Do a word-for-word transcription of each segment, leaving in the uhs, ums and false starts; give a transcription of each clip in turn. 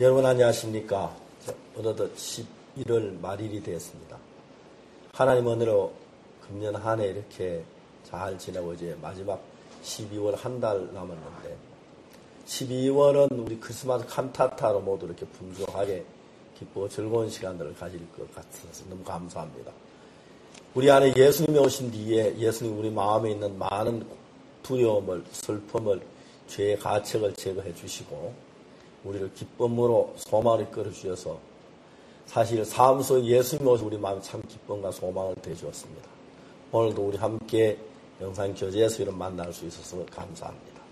여러분 안녕하십니까? 어느덧 십일월 말일이 되었습니다. 하나님 은혜로 금년 한 해 이렇게 잘 지내고 이제 마지막 십이월 한 달 남았는데 십이월은 우리 크리스마스 칸타타로 모두 이렇게 분주하게 기쁘고 즐거운 시간들을 가질 것 같아서 너무 감사합니다. 우리 안에 예수님이 오신 뒤에 예수님 우리 마음에 있는 많은 두려움을, 슬픔을, 죄의 가책을 제거해 주시고 우리를 기쁨으로 소망을 이끌어 주셔서 사실 삶 속에 예수님이 오신 우리 마음에 참 기쁨과 소망을 대주었습니다. 오늘도 우리 함께 영상교제에서 이런 만날 수 있어서 감사합니다.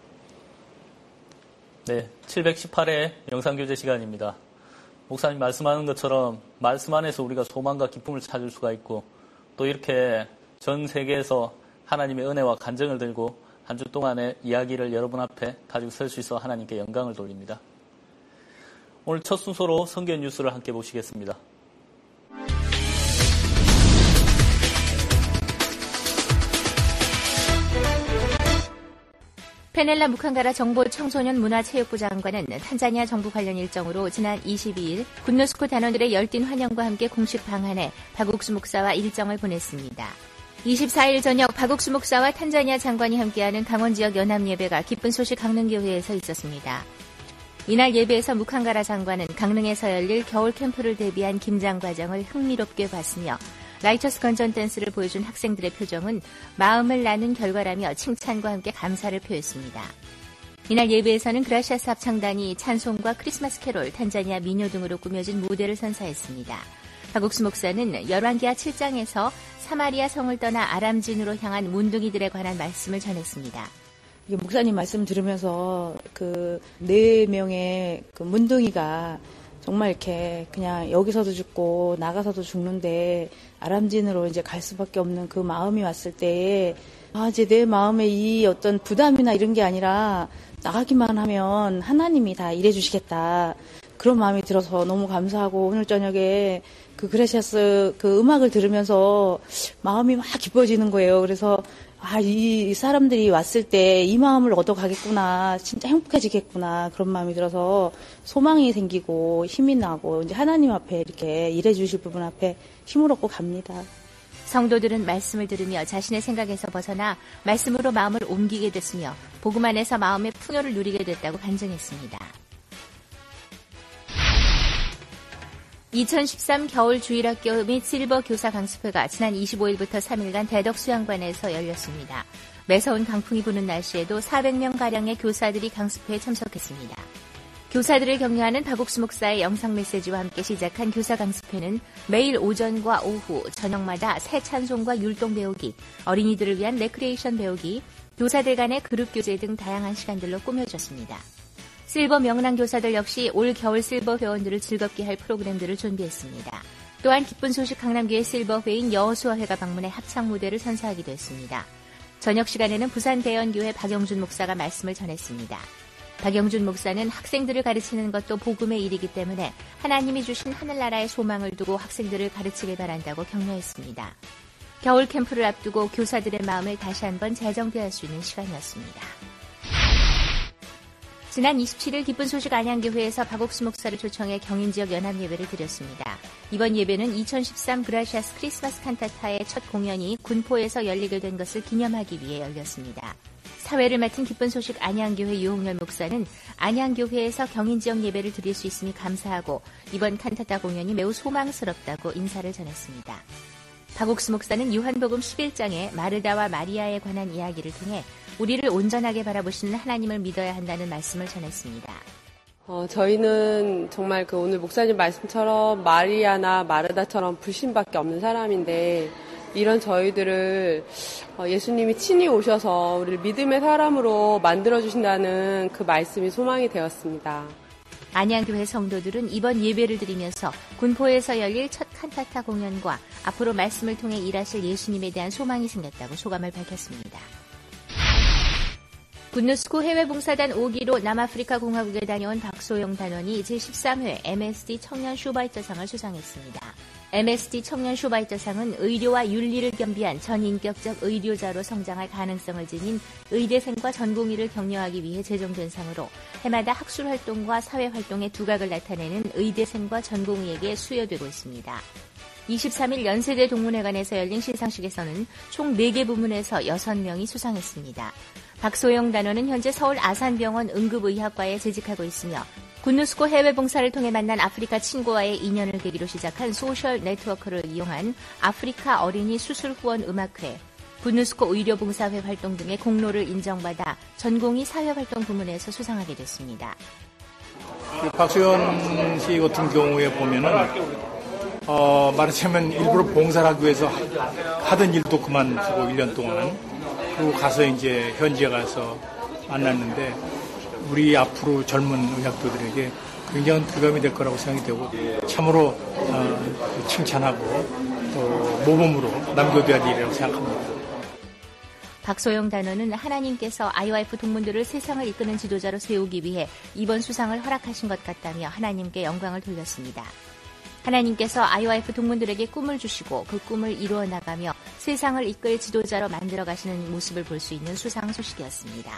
네, 칠백십팔 회 영상교제 시간입니다. 목사님 말씀하는 것처럼 말씀 안에서 우리가 소망과 기쁨을 찾을 수가 있고 또 이렇게 전 세계에서 하나님의 은혜와 간증을 들고 한 주 동안의 이야기를 여러분 앞에 가지고 설 수 있어 하나님께 영광을 돌립니다. 오늘 첫 순서로 성경 뉴스를 함께 보시겠습니다. 페넬라 무칸가라 정보 청소년 문화체육부 장관은 탄자니아 정부 관련 일정으로 지난 이십이 일 군노스코 단원들의 열띤 환영과 함께 공식 방한해 박옥수 목사와 일정을 보냈습니다. 이십사 일 저녁 박옥수 목사와 탄자니아 장관이 함께하는 강원 지역 연합 예배가 기쁜 소식 강릉교회에서 있었습니다. 이날 예배에서 무칸가라 장관은 강릉에서 열릴 겨울 캠프를 대비한 김장 과정을 흥미롭게 봤으며 라이처스 건전 댄스를 보여준 학생들의 표정은 마음을 나눈 결과라며 칭찬과 함께 감사를 표했습니다. 이날 예배에서는 그라시아스 합창단이 찬송과 크리스마스 캐롤, 탄자니아 민요 등으로 꾸며진 무대를 선사했습니다. 박옥수 목사는 열왕기하 칠 장에서 사마리아 성을 떠나 아람진으로 향한 문둥이들에 관한 말씀을 전했습니다. 목사님 말씀 들으면서 그 네 명의 그 문둥이가 정말 이렇게 그냥 여기서도 죽고 나가서도 죽는데 아람진으로 이제 갈 수밖에 없는 그 마음이 왔을 때 아, 이제 내 마음에 이 어떤 부담이나 이런 게 아니라 나가기만 하면 하나님이 다 일해 주시겠다. 그런 마음이 들어서 너무 감사하고 오늘 저녁에 그 그라시아스 그 음악을 들으면서 마음이 막 기뻐지는 거예요. 그래서 아, 이 사람들이 왔을 때 이 마음을 얻어가겠구나. 진짜 행복해지겠구나. 그런 마음이 들어서 소망이 생기고 힘이 나고 이제 하나님 앞에 이렇게 일해 주실 부분 앞에 힘을 얻고 갑니다. 성도들은 말씀을 들으며 자신의 생각에서 벗어나 말씀으로 마음을 옮기게 됐으며 복음 안에서 마음의 풍요를 누리게 됐다고 간증했습니다. 이천십삼 겨울 주일학교 및 실버 교사 강습회가 지난 이십오 일부터 삼 일간 대덕 수양관에서 열렸습니다. 매서운 강풍이 부는 날씨에도 사백 명가량의 교사들이 강습회에 참석했습니다. 교사들을 격려하는 박옥수 목사의 영상 메시지와 함께 시작한 교사 강습회는 매일 오전과 오후, 저녁마다 새 찬송과 율동 배우기, 어린이들을 위한 레크리에이션 배우기, 교사들 간의 그룹 교제 등 다양한 시간들로 꾸며졌습니다. 실버 명랑 교사들 역시 올 겨울 실버 회원들을 즐겁게 할 프로그램들을 준비했습니다. 또한 기쁜 소식 강남교회 실버 회인 여호수아회가 방문해 합창 무대를 선사하기도 했습니다. 저녁 시간에는 부산 대연교회 박영준 목사가 말씀을 전했습니다. 박영준 목사는 학생들을 가르치는 것도 복음의 일이기 때문에 하나님이 주신 하늘나라의 소망을 두고 학생들을 가르치길 바란다고 격려했습니다. 겨울 캠프를 앞두고 교사들의 마음을 다시 한번 재정비할 수 있는 시간이었습니다. 지난 이십칠 일 기쁜 소식 안양교회에서 박옥수 목사를 초청해 경인지역 연합예배를 드렸습니다. 이번 예배는 이천십삼 그라시아스 크리스마스 칸타타의 첫 공연이 군포에서 열리게 된 것을 기념하기 위해 열렸습니다. 사회를 맡은 기쁜 소식 안양교회 유홍열 목사는 안양교회에서 경인지역 예배를 드릴 수 있으니 감사하고 이번 칸타타 공연이 매우 소망스럽다고 인사를 전했습니다. 박옥수 목사는 요한복음 십일 장의 마르다와 마리아에 관한 이야기를 통해 우리를 온전하게 바라보시는 하나님을 믿어야 한다는 말씀을 전했습니다. 어, 저희는 정말 그 오늘 목사님 말씀처럼 마리아나 마르다처럼 불신밖에 없는 사람인데 이런 저희들을 어, 예수님이 친히 오셔서 우리를 믿음의 사람으로 만들어주신다는 그 말씀이 소망이 되었습니다. 안양교회 성도들은 이번 예배를 드리면서 군포에서 열릴 첫 칸타타 공연과 앞으로 말씀을 통해 일하실 예수님에 대한 소망이 생겼다고 소감을 밝혔습니다. 군노스코 해외봉사단 오 기로 남아프리카 공화국에 다녀온 박소영 단원이 제십삼 회 엠에스디 청년 슈바이처상을 수상했습니다. 엠에스디 청년 쇼바이터상은 의료와 윤리를 겸비한 전인격적 의료자로 성장할 가능성을 지닌 의대생과 전공의를 격려하기 위해 제정된 상으로 해마다 학술활동과 사회활동의 두각을 나타내는 의대생과 전공의에게 수여되고 있습니다. 이십삼 일 연세대 동문회관에서 열린 시상식에서는 총 네 개 부문에서 여섯 명이 수상했습니다. 박소영 단원은 현재 서울 아산병원 응급의학과에 재직하고 있으며 군누스코 해외봉사를 통해 만난 아프리카 친구와의 인연을 계기로 시작한 소셜 네트워크를 이용한 아프리카 어린이 수술 후원 음악회, 군누스코 의료봉사회 활동 등의 공로를 인정받아 전공의 사회활동 부문에서 수상하게 됐습니다. 박소연 씨 같은 경우에 보면은 어, 말하자면 일부러 봉사를 하기 위해서 하던 일도 그만두고 일 년 동안 그리고 가서 이제 현지에 가서 만났는데 우리 앞으로 젊은 의학도들에게 굉장한 부담이 될 거라고 생각이 되고 참으로 어, 칭찬하고 또 모범으로 남겨둬야 할 일이라고 생각합니다. 박소영 단원은 하나님께서 아이오아이에프 동문들을 세상을 이끄는 지도자로 세우기 위해 이번 수상을 허락하신 것 같다며 하나님께 영광을 돌렸습니다. 하나님께서 아이오아이에프 동문들에게 꿈을 주시고 그 꿈을 이루어 나가며 세상을 이끌 지도자로 만들어 가시는 모습을 볼 수 있는 수상 소식이었습니다.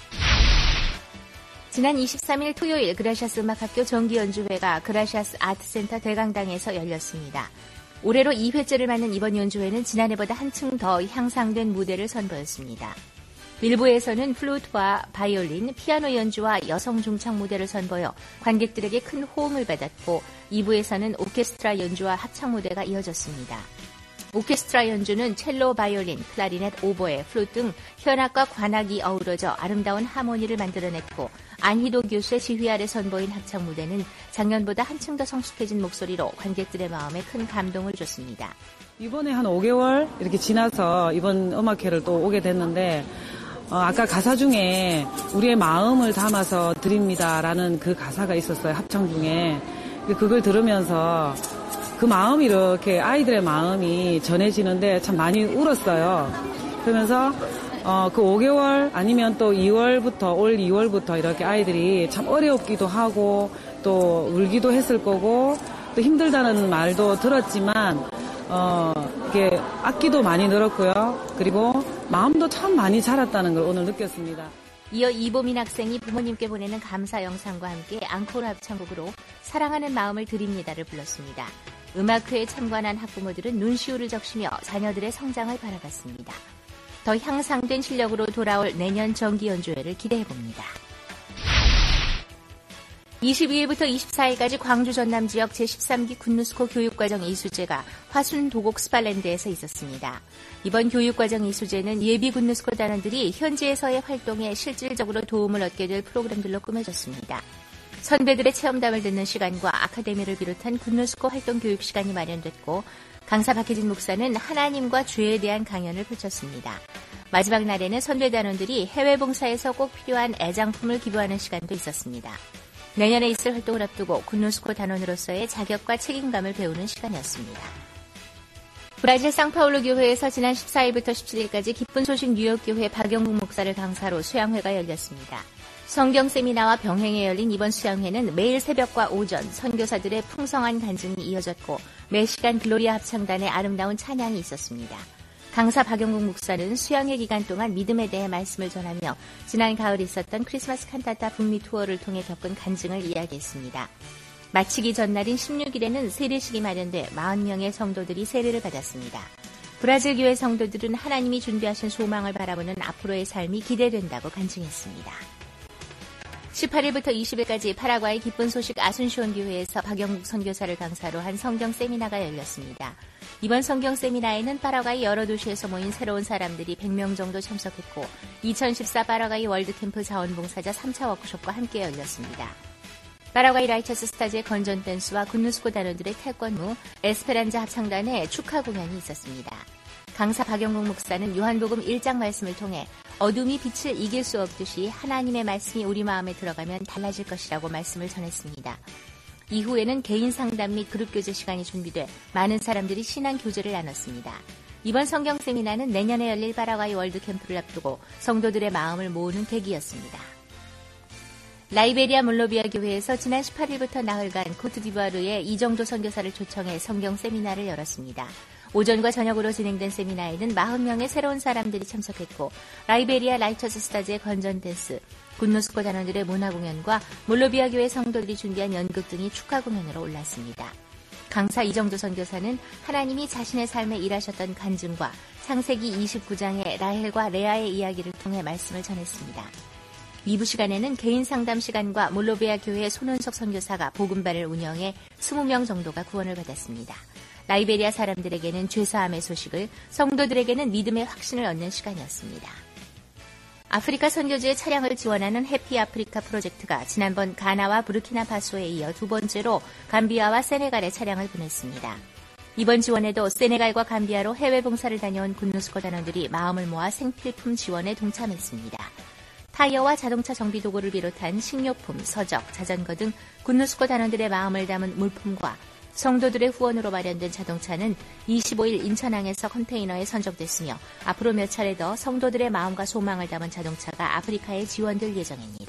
지난 이십삼 일 토요일 그라시아스 음악학교 정기연주회가 그라시아스 아트센터 대강당에서 열렸습니다. 올해로 이 회째를 맞는 이번 연주회는 지난해보다 한층 더 향상된 무대를 선보였습니다. 일 부에서는 플루트와 바이올린, 피아노 연주와 여성 중창 무대를 선보여 관객들에게 큰 호응을 받았고 이 부에서는 오케스트라 연주와 합창 무대가 이어졌습니다. 오케스트라 연주는 첼로, 바이올린, 클라리넷, 오보에, 플루트 등 현악과 관악이 어우러져 아름다운 하모니를 만들어냈고 안희도 교수의 지휘 아래 선보인 합창 무대는 작년보다 한층 더 성숙해진 목소리로 관객들의 마음에 큰 감동을 줬습니다. 이번에 한 오 개월 이렇게 지나서 이번 음악회를 또 오게 됐는데 어, 아까 가사 중에 우리의 마음을 담아서 드립니다라는 그 가사가 있었어요. 합창 중에. 그걸 들으면서 그 마음이 이렇게 아이들의 마음이 전해지는데 참 많이 울었어요. 그러면서 어, 그 오 개월 아니면 또 이월부터 올 이월부터 이렇게 아이들이 참 어렵기도 하고 또 울기도 했을 거고 또 힘들다는 말도 들었지만 어, 이게 악기도 많이 늘었고요. 그리고 마음도 참 많이 자랐다는 걸 오늘 느꼈습니다. 이어 이보민 학생이 부모님께 보내는 감사 영상과 함께 앙코르 합창곡으로 사랑하는 마음을 드립니다를 불렀습니다. 음악회에 참관한 학부모들은 눈시울을 적시며 자녀들의 성장을 바라봤습니다. 더 향상된 실력으로 돌아올 내년 정기연주회를 기대해봅니다. 이십이 일부터 이십사 일까지 광주 전남 지역 제십삼 기 군누스코 교육과정 이수제가 화순 도곡 스팔랜드에서 있었습니다. 이번 교육과정 이수제는 예비 군누스코 단원들이 현지에서의 활동에 실질적으로 도움을 얻게 될 프로그램들로 꾸며졌습니다. 선배들의 체험담을 듣는 시간과 아카데미를 비롯한 군누스코 활동 교육 시간이 마련됐고 강사 박혜진 목사는 하나님과 죄에 대한 강연을 펼쳤습니다. 마지막 날에는 선배 단원들이 해외 봉사에서 꼭 필요한 애장품을 기부하는 시간도 있었습니다. 내년에 있을 활동을 앞두고 군누스코 단원으로서의 자격과 책임감을 배우는 시간이었습니다. 브라질 상파울루 교회에서 지난 십사 일부터 십칠 일까지 기쁜 소식 뉴욕 교회 박영국 목사를 강사로 수양회가 열렸습니다. 성경 세미나와 병행에 열린 이번 수양회는 매일 새벽과 오전 선교사들의 풍성한 간증이 이어졌고 매 시간 글로리아 합창단의 아름다운 찬양이 있었습니다. 강사 박영국 목사는 수양회 기간 동안 믿음에 대해 말씀을 전하며 지난 가을 있었던 크리스마스 칸타타 북미 투어를 통해 겪은 간증을 이야기했습니다. 마치기 전날인 십육 일에는 세례식이 마련돼 사십 명의 성도들이 세례를 받았습니다. 브라질 교회 성도들은 하나님이 준비하신 소망을 바라보는 앞으로의 삶이 기대된다고 간증했습니다. 십팔 일부터 이십 일까지 파라과이 기쁜 소식 아순시온 교회에서 박영국 선교사를 강사로 한 성경 세미나가 열렸습니다. 이번 성경 세미나에는 파라과이 여러 도시에서 모인 새로운 사람들이 백 명 정도 참석했고 이천십사 파라과이 월드캠프 자원봉사자 삼 차 워크숍과 함께 열렸습니다. 파라과이 라이처스 스타즈의 건전 댄스와 군누스코 단원들의 태권무, 에스페란자 합창단의 축하 공연이 있었습니다. 강사 박영국 목사는 요한복음 일 장 말씀을 통해 어둠이 빛을 이길 수 없듯이 하나님의 말씀이 우리 마음에 들어가면 달라질 것이라고 말씀을 전했습니다. 이후에는 개인 상담 및 그룹 교제 시간이 준비돼 많은 사람들이 신앙 교제를 나눴습니다. 이번 성경 세미나는 내년에 열릴 파라과이 월드 캠프를 앞두고 성도들의 마음을 모으는 계기였습니다. 라이베리아 몰로비아 교회에서 지난 십팔 일부터 나흘간 코트디부아르에 이정도 선교사를 초청해 성경 세미나를 열었습니다. 오전과 저녁으로 진행된 세미나에는 사십 명의 새로운 사람들이 참석했고 라이베리아 라이처스 스타즈의 건전 댄스, 군노스코 단원들의 문화 공연과 몰로비아 교회 성도들이 준비한 연극 등이 축하 공연으로 올랐습니다. 강사 이정도 선교사는 하나님이 자신의 삶에 일하셨던 간증과 창세기 이십구 장의 라헬과 레아의 이야기를 통해 말씀을 전했습니다. 이 부 시간에는 개인 상담 시간과 몰로비아 교회 손은석 선교사가 복음반을 운영해 이십 명 정도가 구원을 받았습니다. 라이베리아 사람들에게는 죄사함의 소식을, 성도들에게는 믿음의 확신을 얻는 시간이었습니다. 아프리카 선교지의 차량을 지원하는 해피 아프리카 프로젝트가 지난번 가나와 부르키나파소에 이어 두 번째로 감비아와 세네갈에 차량을 보냈습니다. 이번 지원에도 세네갈과 감비아로 해외 봉사를 다녀온 군노스코 단원들이 마음을 모아 생필품 지원에 동참했습니다. 타이어와 자동차 정비 도구를 비롯한 식료품, 서적, 자전거 등 군노스코 단원들의 마음을 담은 물품과 성도들의 후원으로 마련된 자동차는 이십오 일 인천항에서 컨테이너에 선적됐으며 앞으로 몇 차례 더 성도들의 마음과 소망을 담은 자동차가 아프리카에 지원될 예정입니다.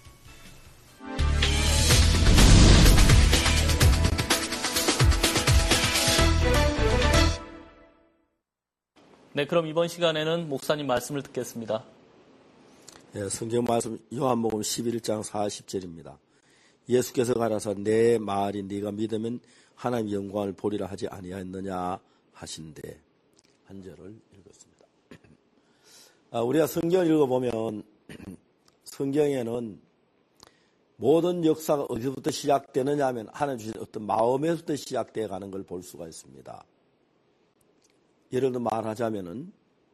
네, 그럼 이번 시간에는 목사님 말씀을 듣겠습니다. 예, 성경 말씀 요한복음 십일 장 사십 절입니다. 예수께서 가라사 내 말이 네가 믿으면 하나님의 영광을 보리라 하지 아니하였느냐 하신대. 한 절을 읽었습니다. 아, 우리가 성경을 읽어보면 성경에는 모든 역사가 어디서부터 시작되느냐 하면 하나님 주신 어떤 마음에서부터 시작되어 가는 걸 볼 수가 있습니다. 예를 들어 말하자면은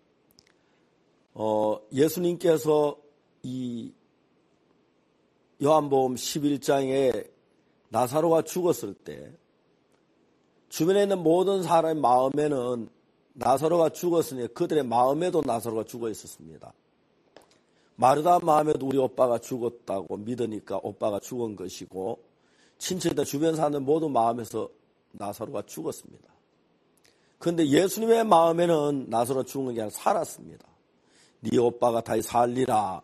어, 예수님께서 이 요한복음 십일 장에 나사로가 죽었을 때 주변에 있는 모든 사람의 마음에는 나사로가 죽었으니 그들의 마음에도 나사로가 죽어 있었습니다. 마르다 마음에도 우리 오빠가 죽었다고 믿으니까 오빠가 죽은 것이고 친척들 주변 사람들 모두 마음에서 나사로가 죽었습니다. 그런데 예수님의 마음에는 나사로 죽은 게 아니라 살았습니다. 네 오빠가 다시 살리라.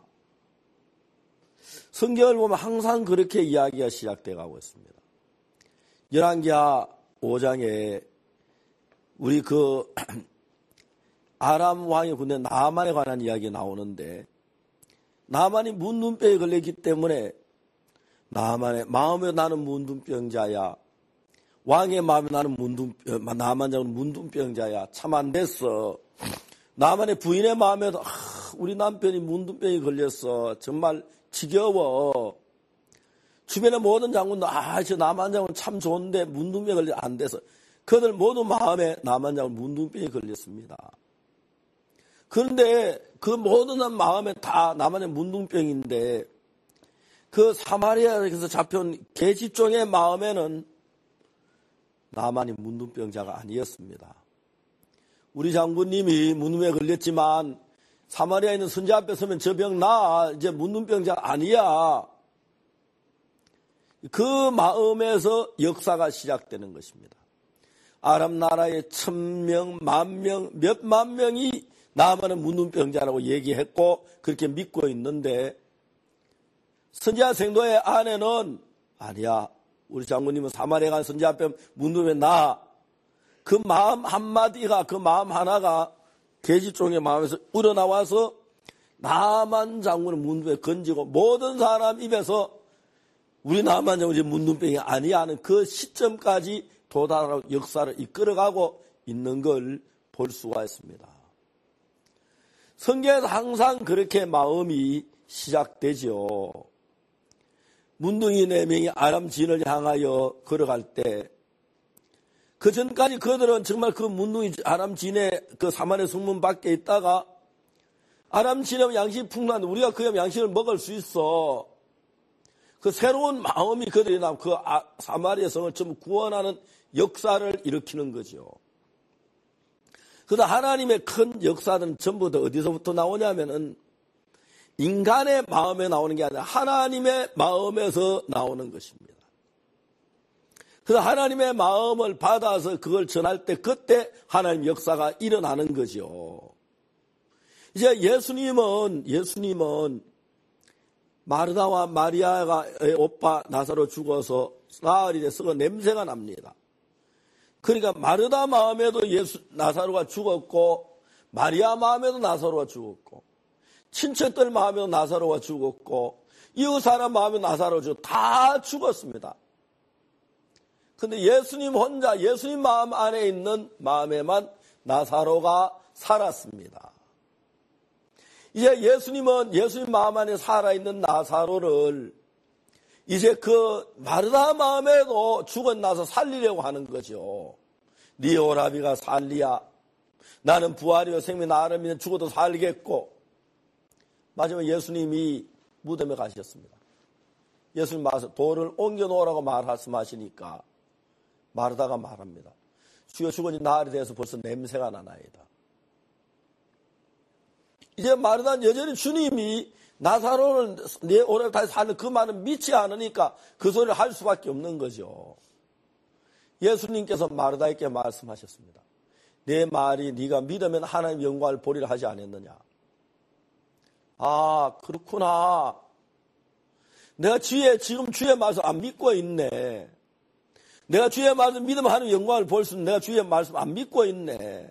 성경을 보면 항상 그렇게 이야기가 시작돼 가고 있습니다. 열왕기하 오 장에 우리 그 아람 왕의 군대 나만에 관한 이야기가 나오는데 나만이 문둥병에 걸렸기 때문에 나만의 마음에 나는 문둥병자야. 왕의 마음에 나는 문둥병, 나만 장은 문둥병자야. 참 안 됐어. 나만의 부인의 마음에도 아, 우리 남편이 문둥병이 걸렸어. 정말 지겨워. 주변의 모든 장군도 아, 저 남한 장군 참 좋은데 문둥병이 걸려 안 돼서 그들 모두 마음에 남한 장군 문둥병이 걸렸습니다. 그런데 그 모든 마음에 다 남한의 문둥병인데 그 사마리아에서 잡혀온 계집종의 마음에는 나만이 문둥병자가 아니었습니다. 우리 장군님이 문둥병에 걸렸지만 사마리아에 있는 선지 앞에 서면 저 병 나 이제 문둥병자 아니야. 그 마음에서 역사가 시작되는 것입니다. 아람 나라의 천명, 만명, 몇만 명이 나만은 문둥병자라고 얘기했고 그렇게 믿고 있는데 선지자 생도의 아내는 아니야. 우리 장군님은 사마리아 간 선지 앞에 문둥병 나. 그 마음 한마디가 그 마음 하나가 계집종의 마음에서 우러나와서 나만 장군은 문둥병에 건지고 모든 사람 입에서 우리 나만 장군이 문둥병이 아니야 하는 그 시점까지 도달하고 역사를 이끌어가고 있는 걸 볼 수가 있습니다. 성경에서 항상 그렇게 마음이 시작되죠. 문둥이 네 명이 아람 진을 향하여 걸어갈 때 그 전까지 그들은 정말 그 문둥이 아람 진의 그 사마리아 성문 밖에 있다가 아람 진의 양식이 풍부한데 우리가 그 양식을 먹을 수 있어. 그 새로운 마음이 그들이 나 그 사마리아 성을 전부 구원하는 역사를 일으키는 거죠. 그래서 하나님의 큰 역사들은 전부 다 어디서부터 나오냐면은 인간의 마음에 나오는 게 아니라 하나님의 마음에서 나오는 것입니다. 그래서 하나님의 마음을 받아서 그걸 전할 때 그때 하나님 역사가 일어나는 거죠. 이제 예수님은 예수님은 마르다와 마리아의 오빠 나사로 죽어서 나흘이 돼서 냄새가 납니다. 그러니까 마르다 마음에도 예수 나사로가 죽었고 마리아 마음에도 나사로가 죽었고 친척들 마음에도 나사로가 죽었고 이웃 사람 마음에도 나사로가 죽었고 다 죽었습니다. 근데 예수님 혼자 예수님 마음 안에 있는 마음에만 나사로가 살았습니다. 이제 예수님은 예수님 마음 안에 살아있는 나사로를 이제 그 마르다 마음에도 죽은 나서 살리려고 하는 거죠. 네 오라비가 살리야. 나는 부활이요 생명 나를 믿는 죽어도 살리겠고. 마지막에 예수님이 무덤에 가셨습니다. 예수님 말씀 돌을 옮겨놓으라고 말씀하시니까 마르다가 말합니다. 주여 죽은 지 나흘이 돼서 벌써 냄새가 나나이다. 이제 마르다는 여전히 주님이 나사로를 내 오늘 다시 사는 그 말은 믿지 않으니까 그 소리를 할 수밖에 없는 거죠. 예수님께서 마르다에게 말씀하셨습니다. 내 말이 네가 믿으면 하나님 영광을 보리라 하지 않았느냐. 아 그렇구나. 내가 주의 지금 주의 말씀 안 믿고 있네. 내가 주의 말씀 믿으면 하나님 영광을 볼 수 있는 내가 주의 말씀 안 믿고 있네.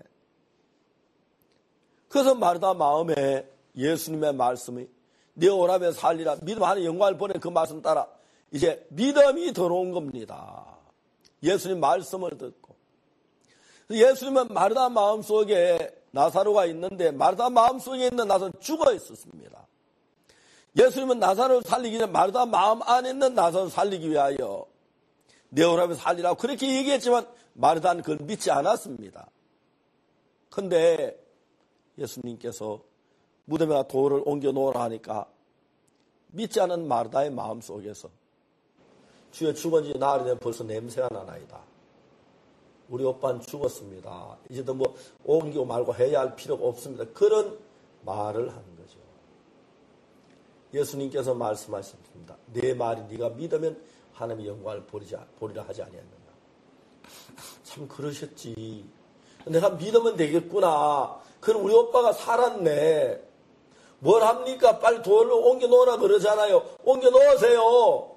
그래서 마르다 마음에 예수님의 말씀이 네 오라면 살리라. 믿음 하는 영광을 보내 그 말씀 따라 이제 믿음이 들어온 겁니다. 예수님 말씀을 듣고. 예수님은 마르다 마음속에 나사로가 있는데 마르다 마음속에 있는 나사로는 죽어 있었습니다. 예수님은 나사로를 살리기 전에 마르다 마음 안에 있는 나사로를 살리기 위하여 네 오라면 살리라고 그렇게 얘기했지만 마르다는 그걸 믿지 않았습니다. 그런데 예수님께서 무덤에다 돌을 옮겨 놓으라 하니까 믿지 않은 마르다의 마음속에서 주여 죽은 지 나흘이 되면 벌써 냄새가 나나이다. 우리 오빠는 죽었습니다. 이제 더 뭐 옮기고 말고 해야 할 필요가 없습니다. 그런 말을 하는 거죠. 예수님께서 말씀하셨습니다. 내 말이 네가 믿으면 하나님의 영광을 보리자, 보리라 하지 아니했느냐. 참 그러셨지. 내가 믿으면 되겠구나. 그럼 우리 오빠가 살았네. 뭘 합니까? 빨리 돌을 옮겨 놓으라 그러잖아요. 옮겨 놓으세요.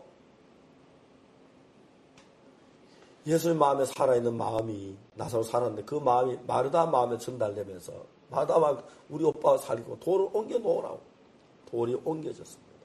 예수님 마음에 살아있는 마음이 나사로 살았는데 그 마음이 마르다 마음에 전달되면서 마르다 마음 우리 오빠가 살리고 돌을 옮겨 놓으라고. 돌이 옮겨졌습니다.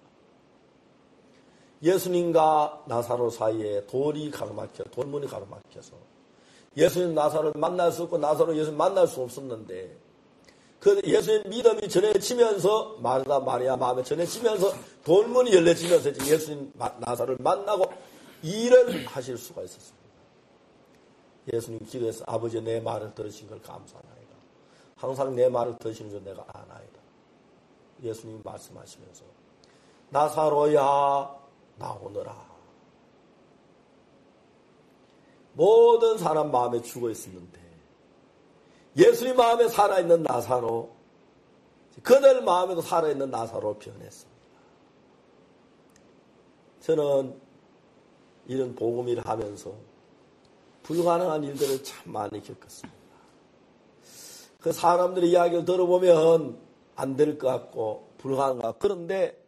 예수님과 나사로 사이에 돌이 가로막혀 돌문이 가로막혀서 예수님 나사로를 만날 수 없고 나사로 예수님 만날 수 없었는데 그 예수님 믿음이 전해지면서 마르다 마리아 마음에 전해지면서 돌문이 열려지면서 예수님 나사로를 만나고 일을 하실 수가 있었습니다. 예수님 기도해서 아버지 내 말을 들으신 걸 감사하나이다. 항상 내 말을 들으시는 줄 내가 아나이다. 예수님이 말씀하시면서 나사로야 나오너라. 모든 사람 마음에 죽어 있었는데 예수님 마음에 살아있는 나사로 그들 마음에도 살아있는 나사로 변했습니다. 저는 이런 복음 일을 하면서 불가능한 일들을 참 많이 겪었습니다. 그 사람들의 이야기를 들어보면 안 될 것 같고 불가능한 것 같고 그런데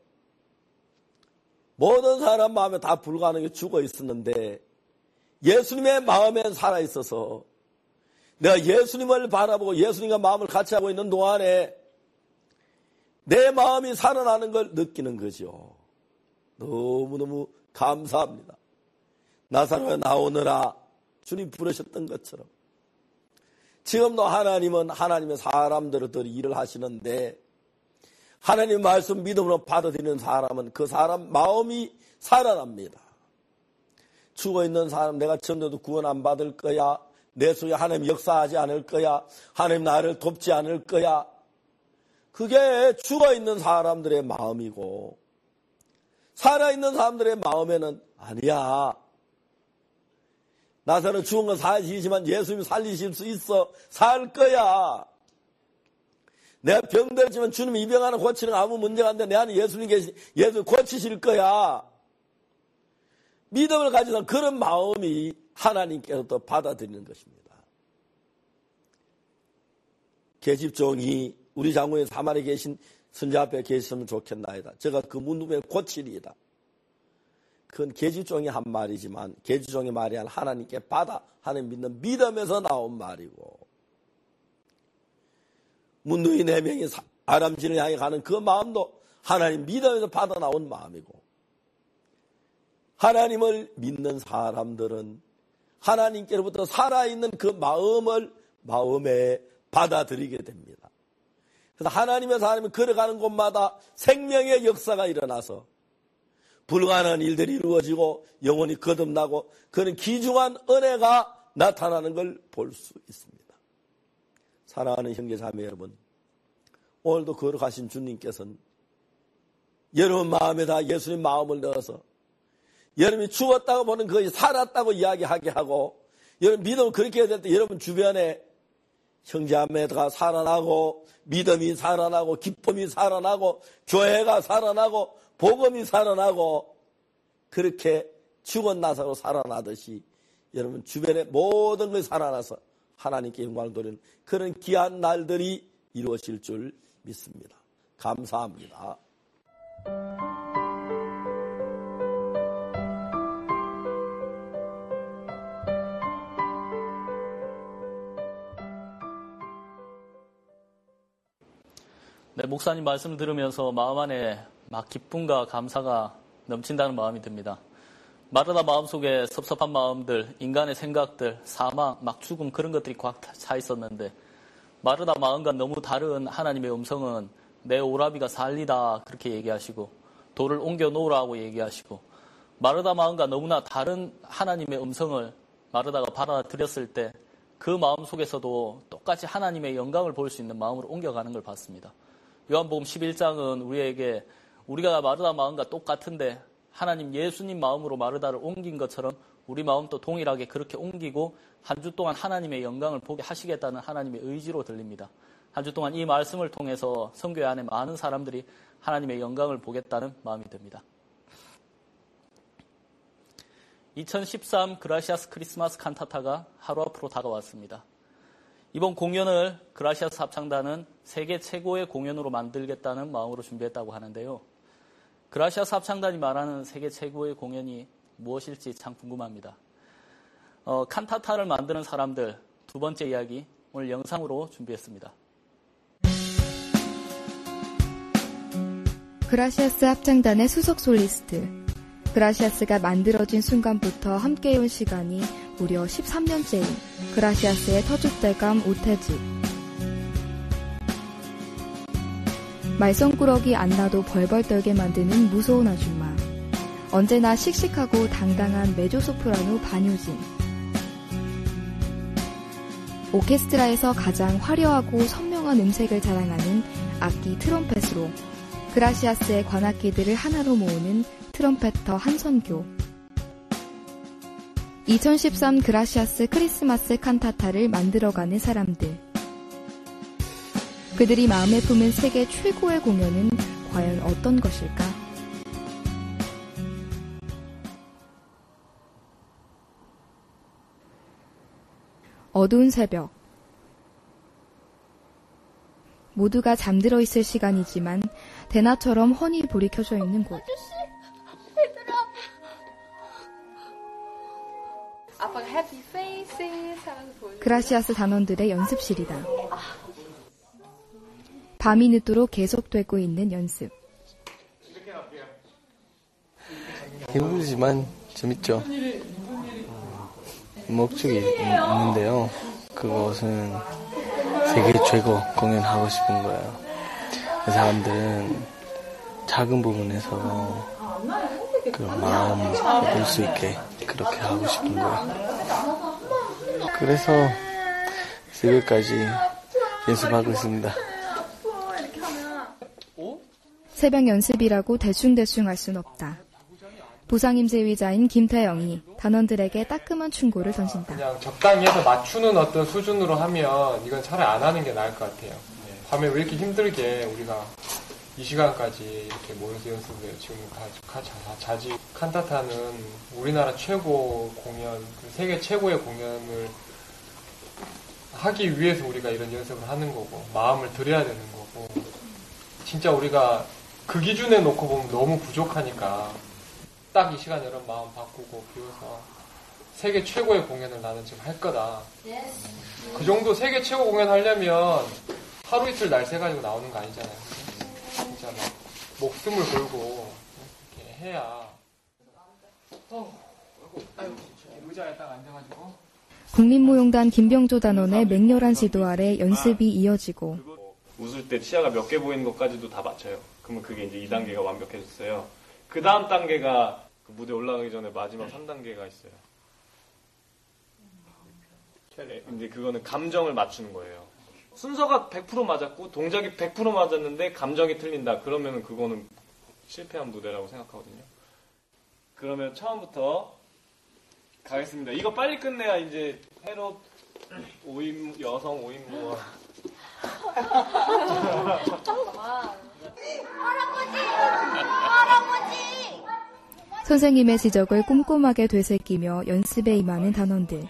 모든 사람 마음에 다 불가능하게 죽어 있었는데 예수님의 마음에 살아있어서 내가 예수님을 바라보고 예수님과 마음을 같이 하고 있는 동안에 내 마음이 살아나는 걸 느끼는 거죠. 너무너무 감사합니다. 나사로야 나오느라 주님 부르셨던 것처럼 지금도 하나님은 하나님의 사람들을 일을 하시는데 하나님의 말씀 믿음으로 받아들이는 사람은 그 사람 마음이 살아납니다. 죽어있는 사람 내가 전도도 구원 안 받을 거야. 내 속에 하나님 역사하지 않을 거야. 하나님 나를 돕지 않을 거야. 그게 죽어있는 사람들의 마음이고 살아있는 사람들의 마음에는 아니야. 나사로 죽은 건 사실이지만 예수님이 살리실 수 있어. 살 거야. 내가 병들지만 주님이 이 병 하나 고치는 아무 문제가 안 돼. 내 안에 예수님 계시, 예수 고치실 거야. 믿음을 가지는 그런 마음이 하나님께서 또 받아들이는 것입니다. 계집종이 우리 장군의 사마리에 계신 선자 앞에 계시면 좋겠나이다. 제가 그 문둥병을 고치리이다. 그건 계집종이 한 말이지만 계집종의 말이 아니라 하나님께 받아 하나님 믿는 믿음에서 나온 말이고, 문둥이 네 명이 아람진을 향해 가는 그 마음도 하나님 믿음에서 받아 나온 마음이고, 하나님을 믿는 사람들은 하나님께로부터 살아있는 그 마음을 마음에 받아들이게 됩니다. 그래서 하나님의 사람이 걸어가는 곳마다 생명의 역사가 일어나서 불가능한 일들이 이루어지고 영혼이 거듭나고 그런 귀중한 은혜가 나타나는 걸 볼 수 있습니다. 사랑하는 형제 자매 여러분, 오늘도 걸어가신 주님께서는 여러분 마음에다 예수님 마음을 넣어서 여러분이 죽었다고 보는 것이 살았다고 이야기하게 하고, 여러분 믿음을 그렇게 해야 될 때 여러분 주변에 형제자매가 살아나고 믿음이 살아나고 기쁨이 살아나고 교회가 살아나고 복음이 살아나고, 그렇게 죽은 나사로 살아나듯이 여러분 주변의 모든 것이 살아나서 하나님께 영광을 돌리는 그런 귀한 날들이 이루어질 줄 믿습니다. 감사합니다. 네, 목사님 말씀 들으면서 마음 안에 막 기쁨과 감사가 넘친다는 마음이 듭니다. 마르다 마음속에 섭섭한 마음들, 인간의 생각들, 사망, 막 죽음 그런 것들이 꽉 차 있었는데, 마르다 마음과 너무 다른 하나님의 음성은 내 오라비가 살리다 그렇게 얘기하시고, 돌을 옮겨 놓으라고 얘기하시고, 마르다 마음과 너무나 다른 하나님의 음성을 마르다가 받아들였을 때 그 마음 속에서도 똑같이 하나님의 영광을 볼 수 있는 마음으로 옮겨가는 걸 봤습니다. 요한복음 십일 장은 우리에게 우리가 마르다 마음과 똑같은데 하나님 예수님 마음으로 마르다를 옮긴 것처럼 우리 마음도 동일하게 그렇게 옮기고 한 주 동안 하나님의 영광을 보게 하시겠다는 하나님의 의지로 들립니다. 한 주 동안 이 말씀을 통해서 선교회 안에 많은 사람들이 하나님의 영광을 보겠다는 마음이 듭니다. 이천십삼 그라시아스 크리스마스 칸타타가 하루 앞으로 다가왔습니다. 이번 공연을 그라시아스 합창단은 세계 최고의 공연으로 만들겠다는 마음으로 준비했다고 하는데요. 그라시아스 합창단이 말하는 세계 최고의 공연이 무엇일지 참 궁금합니다. 어, 칸타타를 만드는 사람들 두 번째 이야기 오늘 영상으로 준비했습니다. 그라시아스 합창단의 수석 솔리스트. 그라시아스가 만들어진 순간부터 함께해온 시간이 무려 십삼 년째인 그라시아스의 터줏대감 오태지. 말썽꾸러기 안 나도 벌벌 떨게 만드는 무서운 아줌마. 언제나 씩씩하고 당당한 메조소프라노 반효진. 오케스트라에서 가장 화려하고 선명한 음색을 자랑하는 악기 트럼펫으로 그라시아스의 관악기들을 하나로 모으는 트럼펫터 한선교. 이천십삼 그라시아스 크리스마스 칸타타를 만들어가는 사람들. 그들이 마음에 품은 세계 최고의 공연은 과연 어떤 것일까? 어두운 새벽. 모두가 잠들어 있을 시간이지만 대낮처럼 훤히 불이 켜져 있는 곳. 아저씨, 얘들아. 아빠가 해피 페이스 하면서 보여줘. 그라시아스 단원들의 연습실이다. 밤이 늦도록 계속되고 있는 연습. 힘들지만 재밌죠. 목적이 있는데요. 그것은 세계 최고 공연하고 싶은 거예요. 그 사람들은 작은 부분에서 그 마음을 볼 수 있게 그렇게 하고 싶은 거예요. 그래서 새벽까지 연습하고 있습니다. 새벽 연습이라고 대충대충 할 순 없다. 부상임재위자인 김태영이 단원들에게 따끔한 충고를 던진다. 그냥 적당히 해서 맞추는 어떤 수준으로 하면 이건 차라리 안 하는 게 나을 것 같아요. 밤에 왜 이렇게 힘들게 우리가 이 시간까지 이렇게 모여서 연습을 해요. 지금 가, 가, 자, 자지. 칸타타는 우리나라 최고 공연, 세계 최고의 공연을 하기 위해서 우리가 이런 연습을 하는 거고, 마음을 들여야 되는 거고, 진짜 우리가 그 기준에 놓고 보면 너무 부족하니까 딱 이 시간에 이런 마음 바꾸고 비워서 세계 최고의 공연을 나는 지금 할 거다. 그 정도 세계 최고 공연 하려면 하루 이틀 날 새 가지고 나오는 거 아니잖아요. 진짜 막 목숨을 걸고 이렇게 해야. 어, 아이고, 의자에 딱 앉아가지고. 국립무용단 김병조 단원의 맹렬한 지도 아래 연습이 이어지고 웃을 때 치아가 몇 개 보이는 것까지도 다 맞춰요. 그러면 그게 이제 이 단계가 완벽해졌어요. 그 다음 단계가 그 무대 올라가기 전에 마지막 삼 단계가 있어요. 근데 그거는 감정을 맞추는 거예요. 순서가 백 퍼센트 맞았고 동작이 백 퍼센트 맞았는데 감정이 틀린다. 그러면 그거는 실패한 무대라고 생각하거든요. 그러면 처음부터 가겠습니다. 이거 빨리 끝내야 이제 헤롯 오 인 여성 오 인무와 할아버지! 할아버지! 선생님의 지적을 꼼꼼하게 되새기며 연습에 임하는 단원들.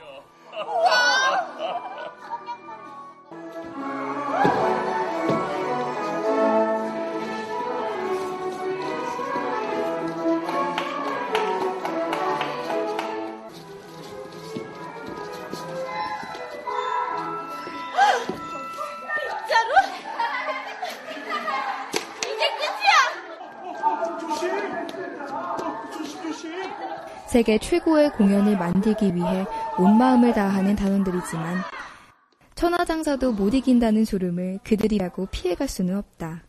세계 최고의 공연을 만들기 위해 온 마음을 다하는 단원들이지만 천하장사도 못 이긴다는 졸음을 그들이라고 피해갈 수는 없다.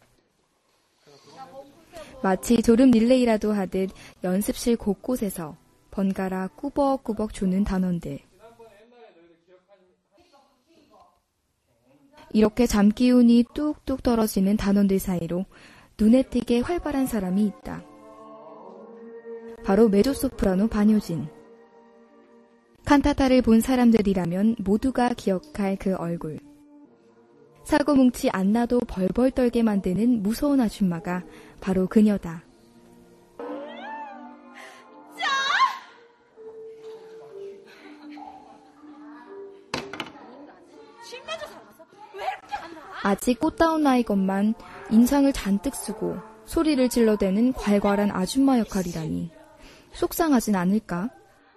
마치 졸음 릴레이라도 하듯 연습실 곳곳에서 번갈아 꾸벅꾸벅 조는 단원들. 이렇게 잠기운이 뚝뚝 떨어지는 단원들 사이로 눈에 띄게 활발한 사람이 있다. 바로 메조소프라노 반효진. 칸타타를 본 사람들이라면 모두가 기억할 그 얼굴. 사고 뭉치 안 나도 벌벌 떨게 만드는 무서운 아줌마가 바로 그녀다. 아직 꽃다운 나이건만 인상을 잔뜩 쓰고 소리를 질러대는 괄괄한 아줌마 역할이라니 속상하진 않을까?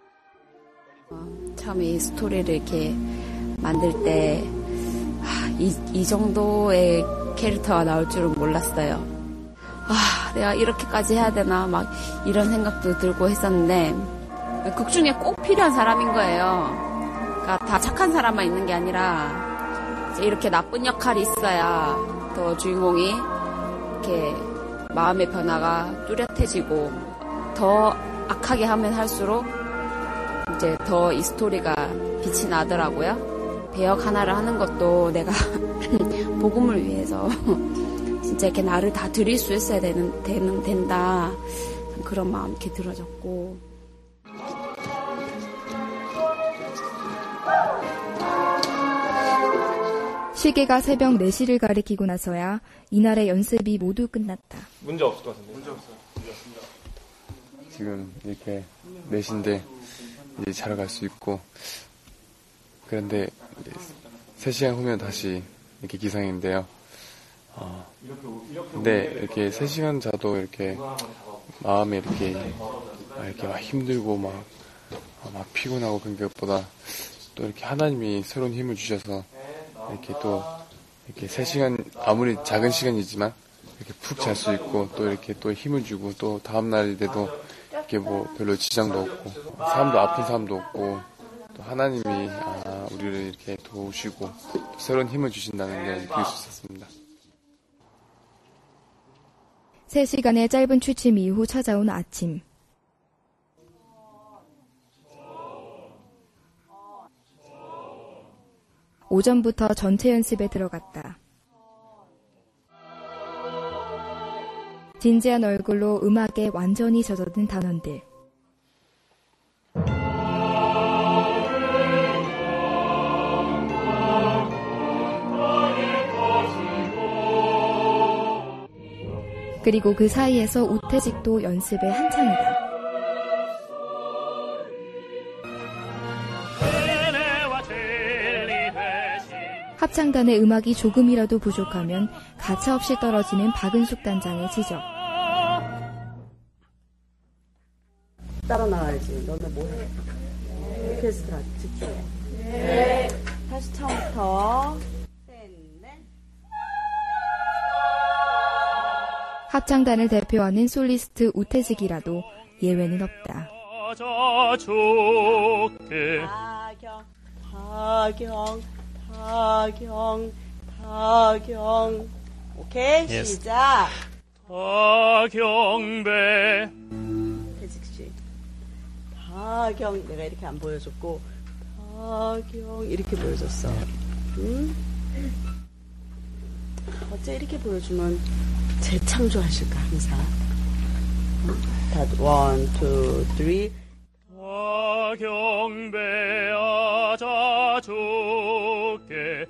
어, 처음에 이 스토리를 이렇게 만들 때 아, 이, 이 정도의 캐릭터가 나올 줄은 몰랐어요. 아, 내가 이렇게까지 해야 되나 막 이런 생각도 들고 했었는데 극 중에 꼭 필요한 사람인 거예요. 그러니까 다 착한 사람만 있는 게 아니라 이제 이렇게 나쁜 역할이 있어야 더 주인공이 이렇게 마음의 변화가 뚜렷해지고 더 악하게 하면 할수록 이제 더 이 스토리가 빛이 나더라고요. 배역 하나를 하는 것도 내가 복음을 위해서 진짜 이렇게 나를 다 드릴 수 있어야 되는, 되는, 된다. 그런 마음 이렇게 들어졌고. 시계가 새벽 네 시를 가리키고 나서야 이날의 연습이 모두 끝났다. 문제 없을 것 같은데. 문제 없어요. 지금 이렇게 네 시인데 이제 자러 갈 수 있고 그런데 세 시간 후면 다시 이렇게 기상인데요. 어, 근데 이렇게 세 시간 자도 이렇게 마음에 이렇게 이렇게 막 힘들고 막, 막 피곤하고 그런 것보다 또 이렇게 하나님이 새로운 힘을 주셔서 이렇게 또 이렇게 세 시간 아무리 작은 시간이지만 이렇게 푹 잘 수 있고 또 이렇게 또 힘을 주고 또 다음 날이 돼도 이렇게 뭐 별로 지장도 없고 사람도 아픈 사람도 없고 또 하나님이 아, 우리를 이렇게 도우시고 또 새로운 힘을 주신다는 걸 느낄 수 있었습니다. 세 시간의 짧은 취침 이후 찾아온 아침. 오전부터 전체 연습에 들어갔다. 진지한 얼굴로 음악에 완전히 젖어든 단원들. 그리고 그 사이에서 우태직도 연습에 한창이다. 합창단의 음악이 조금이라도 부족하면 가차없이 떨어지는 박은숙 단장의 지적. 따라 나와야지. 너는 뭐해? 오케스트라 집중해. 네. 다시 처음부터. 합창단을 대표하는 솔리스트 우태직이라도 예외는 없다. 타경, 타경, 타경. 오케이, yes. 시작. 타경배. 태직씨. 타경, 내가 이렇게 안 보여줬고, 타경, 이렇게 보여줬어. 응? 어째 이렇게 보여주면 재창조하실까, 항상. 다, 원, 투, 쓰리. 타경배하자 좋게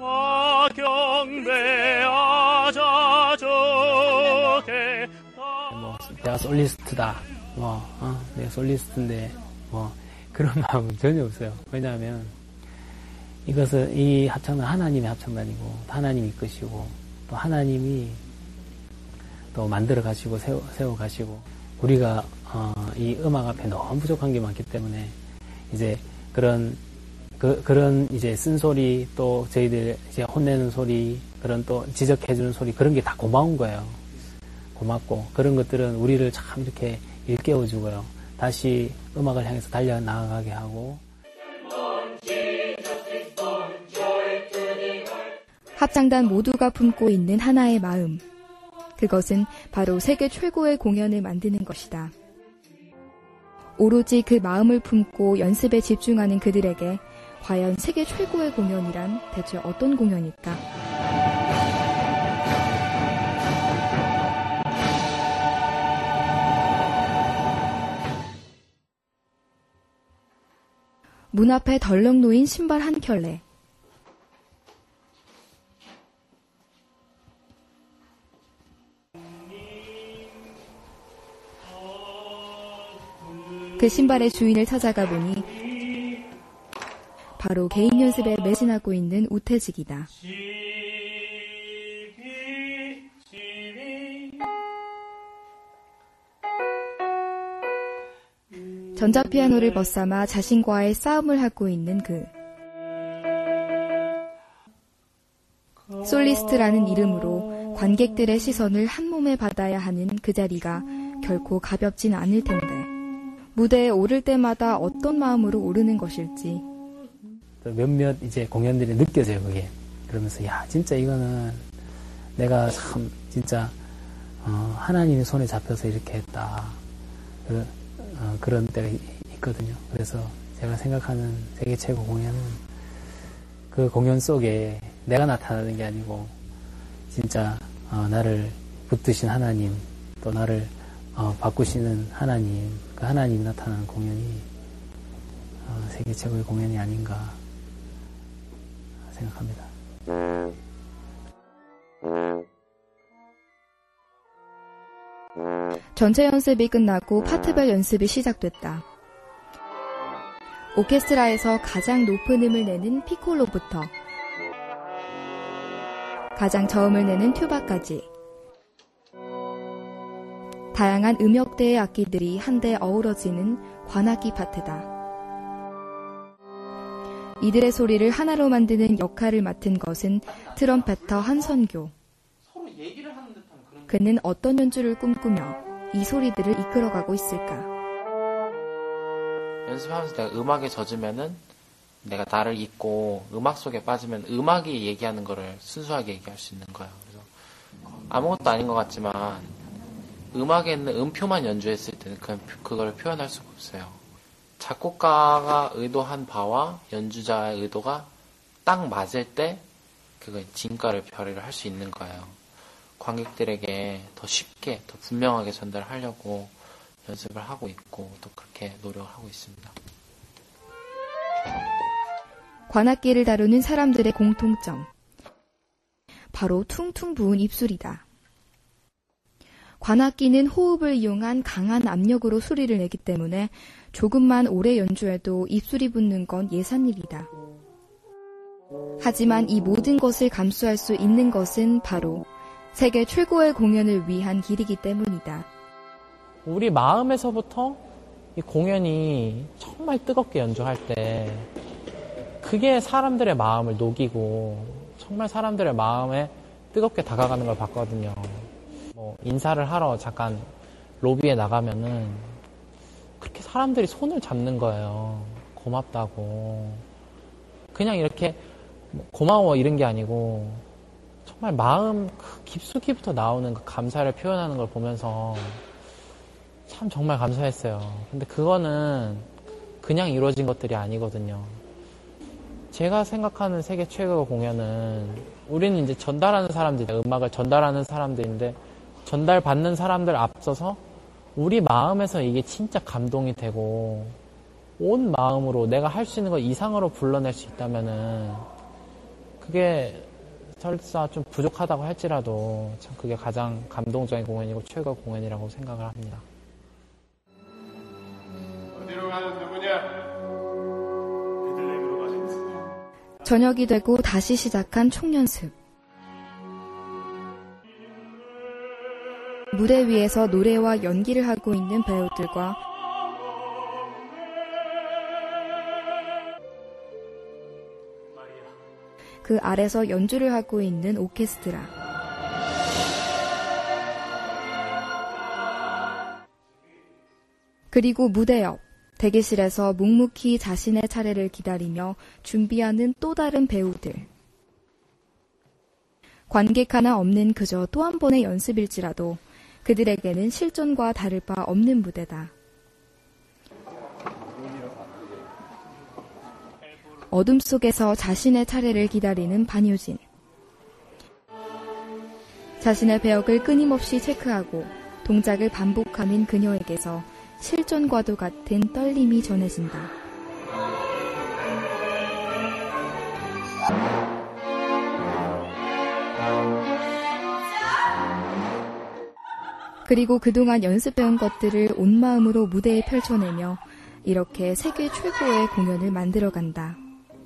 타경배하자 좋게 뭐 내가 솔리스트다 뭐 어, 내가 솔리스트인데 뭐 그런 마음은 전혀 없어요. 왜냐하면 이것은 이 합창단 하나님의 합창단이고 하나님이 이끄시고 또 하나님이 또 만들어 가시고 세워, 세워 가시고 우리가 어, 이 음악 앞에 너무 부족한 게 많기 때문에 이제 그런 그, 그런 이제 쓴소리 또 저희들 이제 혼내는 소리 그런 또 지적해주는 소리 그런 게 다 고마운 거예요. 고맙고 그런 것들은 우리를 참 이렇게 일깨워주고요. 다시 음악을 향해서 달려 나아가게 하고. 합창단 모두가 품고 있는 하나의 마음. 그것은 바로 세계 최고의 공연을 만드는 것이다. 오로지 그 마음을 품고 연습에 집중하는 그들에게 과연 세계 최고의 공연이란 대체 어떤 공연일까? 문 앞에 덜렁 놓인 신발 한 켤레. 그 신발의 주인을 찾아가 보니 바로 개인 연습에 매진하고 있는 우태직이다. 전자피아노를 벗삼아 자신과의 싸움을 하고 있는 그. 솔리스트라는 이름으로 관객들의 시선을 한 몸에 받아야 하는 그 자리가 결코 가볍진 않을 텐데 무대에 오를 때마다 어떤 마음으로 오르는 것일지. 몇몇 이제 공연들이 느껴져요, 그게. 그러면서 야 진짜 이거는 내가 참 진짜 어, 하나님의 손에 잡혀서 이렇게 했다. 그, 어, 그런 때가 있거든요. 그래서 제가 생각하는 세계 최고 공연은 그 공연 속에 내가 나타나는 게 아니고 진짜 어, 나를 붙드신 하나님 또 나를 어, 바꾸시는 하나님 그 하나님이 나타나는 공연이 어, 세계 최고의 공연이 아닌가 생각합니다. 전체 연습이 끝나고 파트별 연습이 시작됐다. 오케스트라에서 가장 높은 음을 내는 피콜로부터 가장 저음을 내는 튜바까지 다양한 음역대의 악기들이 한데 어우러지는 관악기 파트다. 이들의 소리를 하나로 만드는 역할을 맡은 것은 트럼펫터 한선교. 그는 어떤 연주를 꿈꾸며 이 소리들을 이끌어가고 있을까? 연습하면서 내가 음악에 젖으면은 내가 나를 잊고 음악 속에 빠지면 음악이 얘기하는 거를 순수하게 얘기할 수 있는 거야. 그래서 아무것도 아닌 것 같지만 음악에 있는 음표만 연주했을 때는 그냥 그걸 표현할 수가 없어요. 작곡가가 의도한 바와 연주자의 의도가 딱 맞을 때 그거 진가를 발휘를 할 수 있는 거예요. 관객들에게 더 쉽게, 더 분명하게 전달하려고 연습을 하고 있고 또 그렇게 노력을 하고 있습니다. 관악기를 다루는 사람들의 공통점. 바로 퉁퉁 부은 입술이다. 관악기는 호흡을 이용한 강한 압력으로 소리를 내기 때문에 조금만 오래 연주해도 입술이 붓는 건 예산일이다. 하지만 이 모든 것을 감수할 수 있는 것은 바로 세계 최고의 공연을 위한 길이기 때문이다. 우리 마음에서부터 이 공연이 정말 뜨겁게 연주할 때 그게 사람들의 마음을 녹이고 정말 사람들의 마음에 뜨겁게 다가가는 걸 봤거든요. 뭐 인사를 하러 잠깐 로비에 나가면은 그렇게 사람들이 손을 잡는 거예요. 고맙다고. 그냥 이렇게 고마워 이런 게 아니고 정말 마음 깊숙이부터 나오는 그 감사를 표현하는 걸 보면서 참 정말 감사했어요. 근데 그거는 그냥 이루어진 것들이 아니거든요. 제가 생각하는 세계 최고의 공연은 우리는 이제 전달하는 사람들, 음악을 전달하는 사람들인데 전달받는 사람들 앞서서 우리 마음에서 이게 진짜 감동이 되고 온 마음으로 내가 할 수 있는 것 이상으로 불러낼 수 있다면은 그게 설사 좀 부족하다고 할지라도 참 그게 가장 감동적인 공연이고 최고의 공연이라고 생각을 합니다. 어디로 가는 누구냐? 베들레헴으로 가셨습니다. 저녁이 되고 다시 시작한 총연습. 무대 위에서 노래와 연기를 하고 있는 배우들과 그 아래서 연주를 하고 있는 오케스트라. 그리고 무대 옆, 대기실에서 묵묵히 자신의 차례를 기다리며 준비하는 또 다른 배우들. 관객 하나 없는 그저 또 한 번의 연습일지라도 그들에게는 실전과 다를 바 없는 무대다. 어둠 속에서 자신의 차례를 기다리는 반효진. 자신의 배역을 끊임없이 체크하고 동작을 반복하는 그녀에게서 실전과도 같은 떨림이 전해진다. 그리고 그동안 연습해온 것들을 온 마음으로 무대에 펼쳐내며 이렇게 세계 최고의 공연을 만들어간다.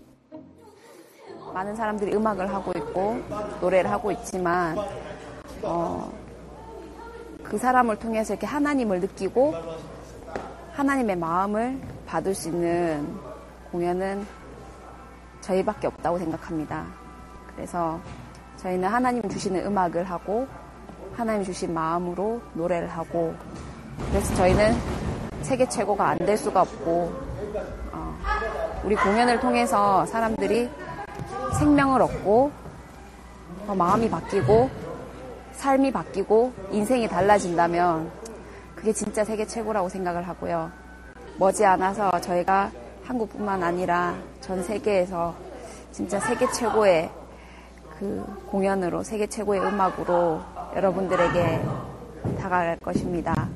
많은 사람들이 음악을 하고 있고 노래를 하고 있지만 어, 그 사람을 통해서 이렇게 하나님을 느끼고 하나님의 마음을 받을 수 있는 공연은 저희밖에 없다고 생각합니다. 그래서 저희는 하나님 주시는 음악을 하고 하나님 주신 마음으로 노래를 하고 그래서 저희는 세계 최고가 안 될 수가 없고 어, 우리 공연을 통해서 사람들이 생명을 얻고 어, 마음이 바뀌고 삶이 바뀌고 인생이 달라진다면 그게 진짜 세계 최고라고 생각을 하고요. 머지않아서 저희가 한국뿐만 아니라 전 세계에서 진짜 세계 최고의 그 공연으로 세계 최고의 음악으로 여러분들에게 다가갈 것입니다.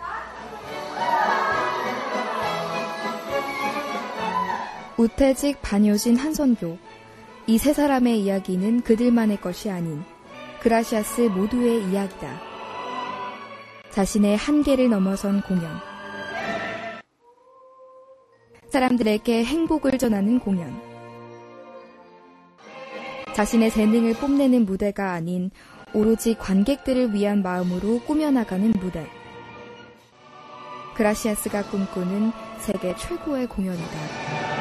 우태직, 반효진, 한선교. 이 세 사람의 이야기는 그들만의 것이 아닌 그라시아스 모두의 이야기다. 자신의 한계를 넘어선 공연. 사람들에게 행복을 전하는 공연. 자신의 재능을 뽐내는 무대가 아닌 오로지 관객들을 위한 마음으로 꾸며나가는 무대. 그라시아스가 꿈꾸는 세계 최고의 공연이다.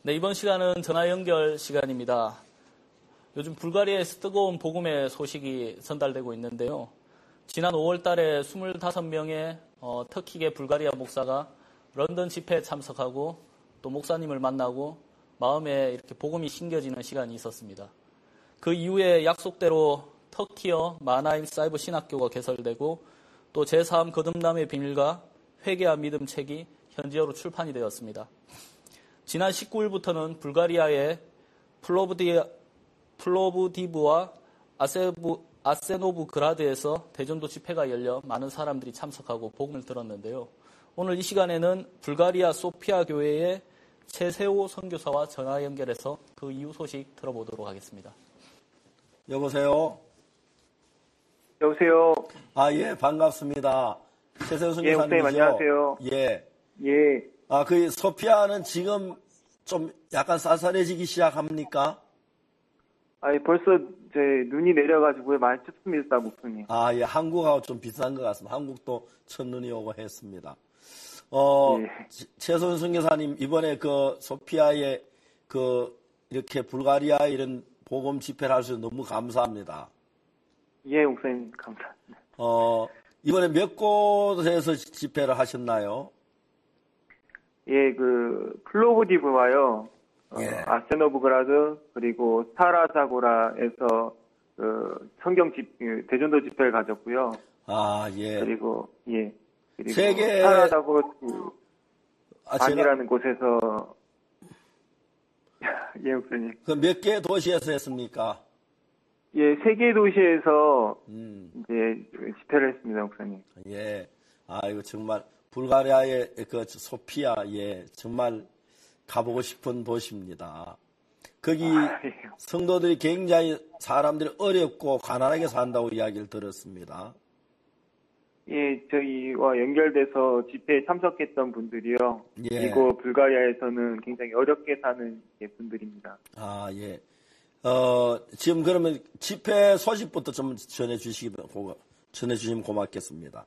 네, 이번 시간은 전화 연결 시간입니다. 요즘 불가리아에서 뜨거운 복음의 소식이 전달되고 있는데요. 지난 오월 달에 스물다섯 명의 어, 터키계 불가리아 목사가 런던 집회에 참석하고 또 목사님을 만나고 마음에 이렇게 복음이 심겨지는 시간이 있었습니다. 그 이후에 약속대로 터키어 마나임 사이버 신학교가 개설되고 또 제삼 거듭남의 비밀과 회개와 믿음 책이 현지어로 출판이 되었습니다. 지난 십구 일부터는 불가리아의 플로브디, 플로브디브와 아세부, 아세노브그라드에서 대전도 집회가 열려 많은 사람들이 참석하고 복음을 들었는데요. 오늘 이 시간에는 불가리아 소피아 교회의 최세호 선교사와 전화 연결해서 그 이후 소식 들어보도록 하겠습니다. 여보세요? 여보세요? 아, 예, 반갑습니다. 최세호 선교사님이죠? 예, 목사님 안녕하세요. 예. 예. 아, 그 소피아는 지금 좀 약간 쌀쌀해지기 시작합니까? 아니, 벌써 제 눈이 내려가지고 많이 춥습니다, 목사님. 아, 예, 한국하고 좀 비슷한 것 같습니다. 한국도 첫눈이 오고 했습니다. 어, 예. 최소연 선교사님, 이번에 그 소피아에 그 이렇게 불가리아 이런 복음 집회를 할 수 있어서 너무 감사합니다. 예, 목사님, 감사합니다. 어, 이번에 몇 곳에서 집회를 하셨나요? 예, 그, 플로브디브와요, 어, 예. 아세노브그라드, 그리고 스타라자고라에서, 그, 성경 집, 그 대전도 집회를 가졌고요. 아, 예. 그리고, 예. 그리고 세계- 스타라자고, 그, 아, 반이라는 곳에서, 예, 목사님. 그 몇 개 도시에서 했습니까? 예, 세계 도시에서, 음. 이제, 집회를 했습니다, 목사님. 예. 아, 이거 정말, 불가리아의 그 소피아, 예, 정말 가보고 싶은 도시입니다. 거기 아, 예. 성도들이 굉장히 사람들이 어렵고 가난하게 산다고 이야기를 들었습니다. 예, 저희와 연결돼서 집회에 참석했던 분들이요. 예. 그리고 불가리아에서는 굉장히 어렵게 사는 분들입니다. 아, 예. 어, 지금 그러면 집회 소식부터 좀 전해주시기, 전해주시면 고맙겠습니다.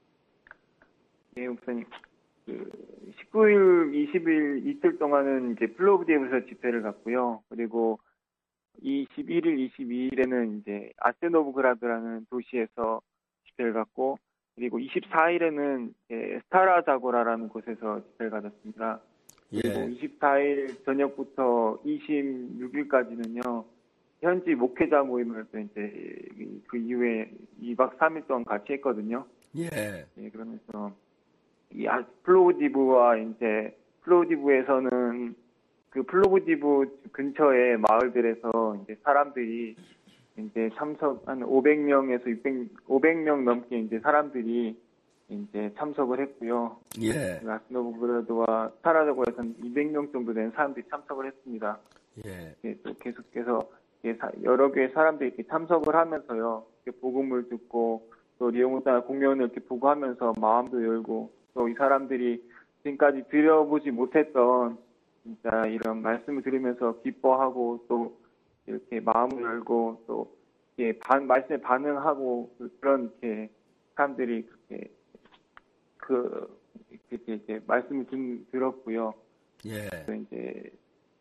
예, 목사님. 그 십구 일, 이십 일 이틀 동안은 이제 플로브디에서 집회를 갔고요. 그리고 이십일 일, 이십이 일에는 이제 아세노브그라드라는 도시에서 집회를 갔고, 그리고 이십사 일에는 스타라자고라라는 곳에서 집회를 가졌습니다. 그리고 예. 이십사 일 저녁부터 이십육 일까지는요, 현지 목회자 모임을 또 이제 그 이후에 이 박 삼 일 동안 같이 했거든요. 예. 예, 그러면서 이 아, 플로브디브와 이제 플로브디브에서는 그 플로브디브 근처의 마을들에서 이제 사람들이 이제 참석 한 오백 명에서 육백, 오백 명 넘게 이제 사람들이 이제 참석을 했고요. 예. 아스노브그라드와 스타라자고에서는 이백 명 정도 되는 사람들이 참석을 했습니다. 예. 예, 또 계속해서 여러 개의 사람들이 이렇게 참석을 하면서요, 이렇게 복음을 듣고 또 리옹우타 공연을 이렇게 보고 하면서 마음도 열고 또 이 사람들이 지금까지 들어보지 못했던 진짜 이런 말씀을 들으면서 기뻐하고 또 이렇게 마음을 열고 또 이렇게 반, 말씀에 반응하고 그런 이렇게 사람들이 그렇게 그 이렇게 이제 말씀을 듣, 들었고요. 예. 또 이제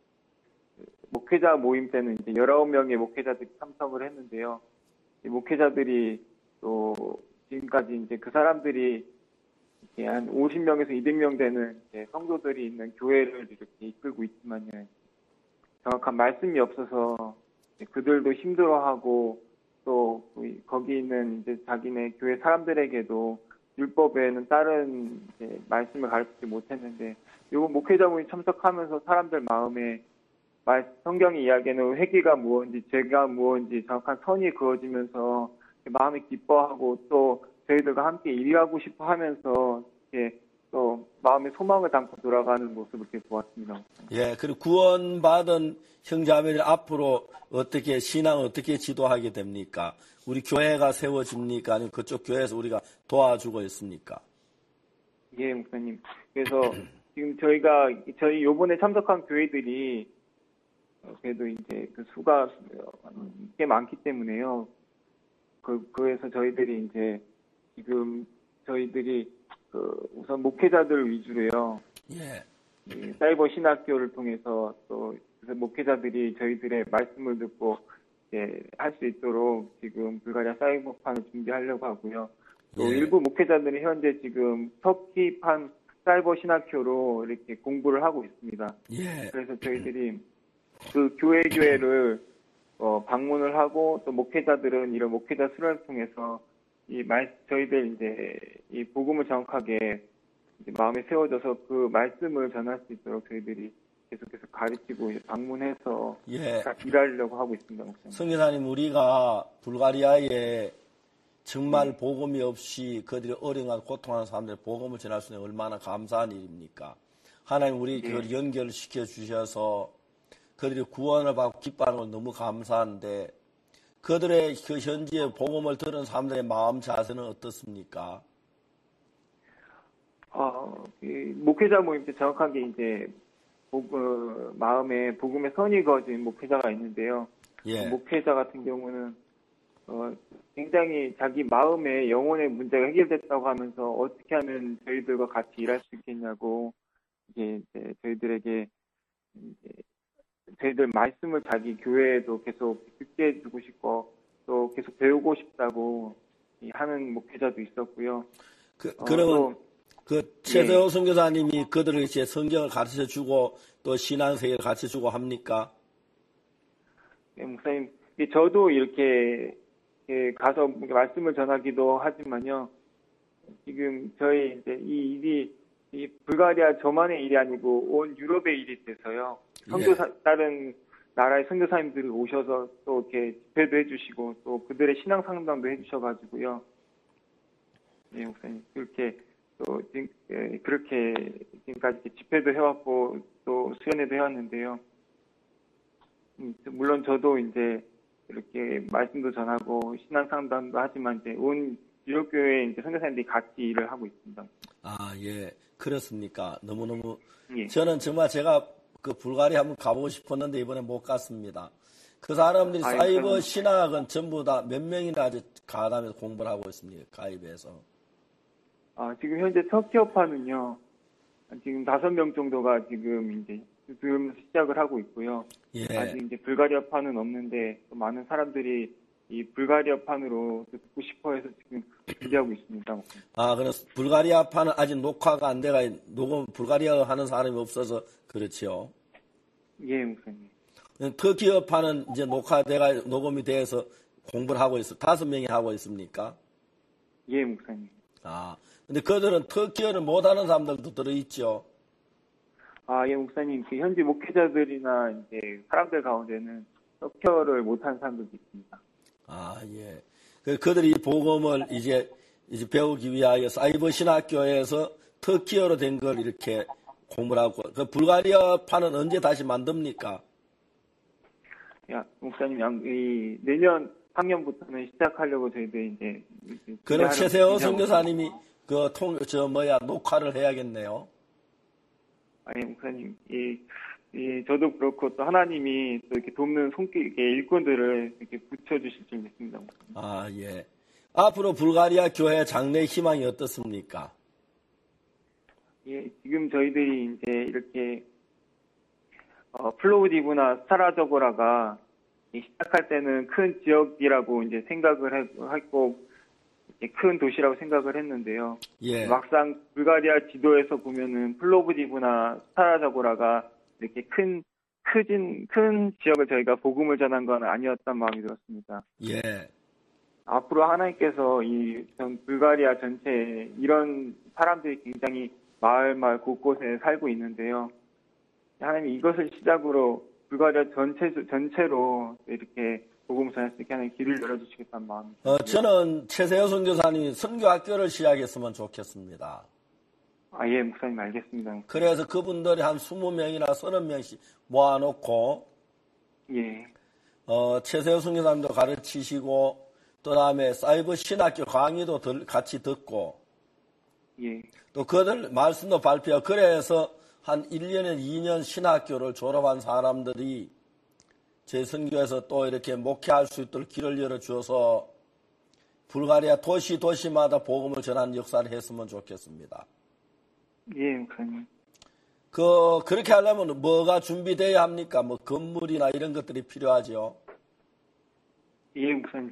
목회자 모임 때는 이제 열아홉 명의 목회자들이 참석을 했는데요. 이 목회자들이 또 지금까지 이제 그 사람들이 한 오십 명에서 이백 명 되는 이제 성도들이 있는 교회를 이렇게 이끌고 있지만요. 정확한 말씀이 없어서 그들도 힘들어하고 또 거기 있는 이제 자기네 교회 사람들에게도 율법 외에는 다른 이제 말씀을 가르치지 못했는데 요번 목회자 모임 참석하면서 사람들 마음에 말, 성경이 이야기하는 회개가 무엇인지 죄가 무엇인지 정확한 선이 그어지면서 마음이 기뻐하고 또 저희들과 함께 일하고 싶어 하면서 이렇게 또 마음의 소망을 담고 돌아가는 모습을 이렇게 보았습니다. 예, 그리고 구원받은 형제자매들 앞으로 어떻게 신앙을 어떻게 지도하게 됩니까? 우리 교회가 세워집니까? 아니면 그쪽 교회에서 우리가 도와주고 있습니까? 예, 목사님. 그래서 지금 저희가 저희 요번에 참석한 교회들이 그래도 이제 그 수가 꽤 많기 때문에요. 그 그래서 저희들이 이제 지금 저희들이 그 우선 목회자들 위주로요. 예. 사이버 신학교를 통해서 또 목회자들이 저희들의 말씀을 듣고 할 수 있도록 지금 불가리아 사이버판을 준비하려고 하고요. 또 예. 일부 목회자들이 현재 지금 터키판 사이버 신학교로 이렇게 공부를 하고 있습니다. 예. 그래서 저희들이 그 교회 교회를 어, 방문을 하고 또 목회자들은 이런 목회자 수련을 통해서 이 말, 저희들 이제 이 복음을 정확하게 이제 마음에 세워져서 그 말씀을 전할 수 있도록 저희들이 계속해서 가르치고 이제 방문해서 예. 일하려고 하고 있습니다. 목사님. 성교사님, 우리가 불가리아에 정말 복음이 없이 그들이 어려운 고통하는 사람들의 복음을 전할 수 있는 얼마나 감사한 일입니까? 하나님 우리 네. 그걸 연결시켜 주셔서 그들이 구원을 받고 기뻐하는 건 너무 감사한데 그들의 그 현지에 복음을 들은 사람들의 마음 자세는 어떻습니까? 어, 이 목회자 모임 때 정확하게 이제 복, 어, 마음에 복음의 선이 그어진 목회자가 있는데요. 예. 그 목회자 같은 경우는 어, 굉장히 자기 마음의 영혼의 문제가 해결됐다고 하면서 어떻게 하면 저희들과 같이 일할 수 있겠냐고 이제, 이제 저희들에게 이제 저희들 말씀을 자기 교회에도 계속 듣게 해주고 싶고 또 계속 배우고 싶다고 하는 목회자도 있었고요. 그, 어, 그러면 또, 그 최세호 예. 선교사님이 그들에게 이제 성경을 가르쳐 주고 또 신앙세계를 가르쳐 주고 합니까? 네, 목사님, 저도 이렇게, 이렇게 가서 말씀을 전하기도 하지만요. 지금 저희 이제 이 일이 이 불가리아 저만의 일이 아니고 온 유럽의 일이 돼서요. 선교사 다른 나라의 선교사님들이 오셔서 또 이렇게 집회도 해주시고 또 그들의 신앙 상담도 해주셔가지고요. 네, 목사님 그렇게 또 지금 예, 그렇게 지금까지 집회도 해왔고 또 수련회도 해왔는데요. 음, 물론 저도 이제 이렇게 말씀도 전하고 신앙 상담도 하지만 이제 온 유럽교회 이제 선교사님들이 같이 일을 하고 있습니다. 아, 예. 그렇습니까? 너무너무. 예. 저는 정말 제가 그 불가리아 한번 가보고 싶었는데 이번에 못 갔습니다. 그 사람들이 아이, 사이버 저는... 신학은 전부 다 몇 명이나 아직 가담해서 공부를 하고 있습니다. 가입해서. 아, 지금 현재 터키어파는요, 지금 다섯 명 정도가 지금 이제 지금 시작을 하고 있고요. 예. 아직 이제 불가리아파는 없는데 또 많은 사람들이 이 불가리아판으로 듣고 싶어해서 지금 준비하고 있습니다. 아, 그래서 불가리아파는 아직 녹화가 안 돼가 녹음 불가리아 하는 사람이 없어서 그렇지요. 예, 목사님. 터키어파는 이제 녹화돼가 녹음이 돼서 공부를 하고 있어. 다섯 명이 하고 있습니까? 예, 목사님. 아, 근데 그들은 터키어를 못하는 사람들도 들어있죠. 아, 예, 목사님. 그 현지 목회자들이나 이제 사람들 가운데는 터키어를 못하는 사람들도 있습니다. 아, 예. 그, 그들이 복음을 이제, 이제 배우기 위하여 사이버 신학교에서 터키어로 된 걸 이렇게 공부를 하고, 그 불가리아파는 언제 다시 만듭니까? 야, 목사님, 양, 이, 내년 학년부터는 시작하려고 저희들 이제. 그럼 최세호 선교사님이 그 통, 저 뭐야, 녹화를 해야겠네요. 아, 예, 목사님. 이, 예, 저도 그렇고 또 하나님이 또 이렇게 돕는 손길, 이렇게 일꾼들을 이렇게 붙여주실 줄 믿습니다. 아, 예. 앞으로 불가리아 교회 장래 희망이 어떻습니까? 예, 지금 저희들이 이제 이렇게, 어, 플로우디브나 스타라저고라가 시작할 때는 큰 지역이라고 이제 생각을 했고, 큰 도시라고 생각을 했는데요. 예. 막상 불가리아 지도에서 보면은 플로브디브나 스타라자고라가 이렇게 큰, 크진, 큰 지역을 저희가 복음을 전한 건 아니었단 마음이 들었습니다. 예. 앞으로 하나님께서 이 전 불가리아 전체에 이런 사람들이 굉장히 마을 마을 곳곳에 살고 있는데요. 하나님이 이것을 시작으로 불가리아 전체, 전체로 이렇게 복음을 전할 수 있게 하는 길을 열어주시겠다는 마음이 듭니다. 어, 저는 최세호 선교사님이 선교학교를 시작했으면 좋겠습니다. 아, 예, 목사님 알겠습니다. 그래서 그분들이 한 이십 명이나 서른 명씩 모아놓고, 예. 어, 최세호 선교사님도 가르치시고, 또 다음에 사이버 신학교 강의도 들, 같이 듣고, 예. 또 그들 말씀도 발표하고, 그래서 한 일 년에 이 년 신학교를 졸업한 사람들이 제 선교에서 또 이렇게 목회할 수 있도록 길을 열어주어서 불가리아 도시 도시마다 복음을 전하는 역사를 했으면 좋겠습니다. 예, 목사님. 그, 그렇게 하려면 뭐가 준비되어야 합니까? 뭐 건물이나 이런 것들이 필요하죠. 예, 목사님.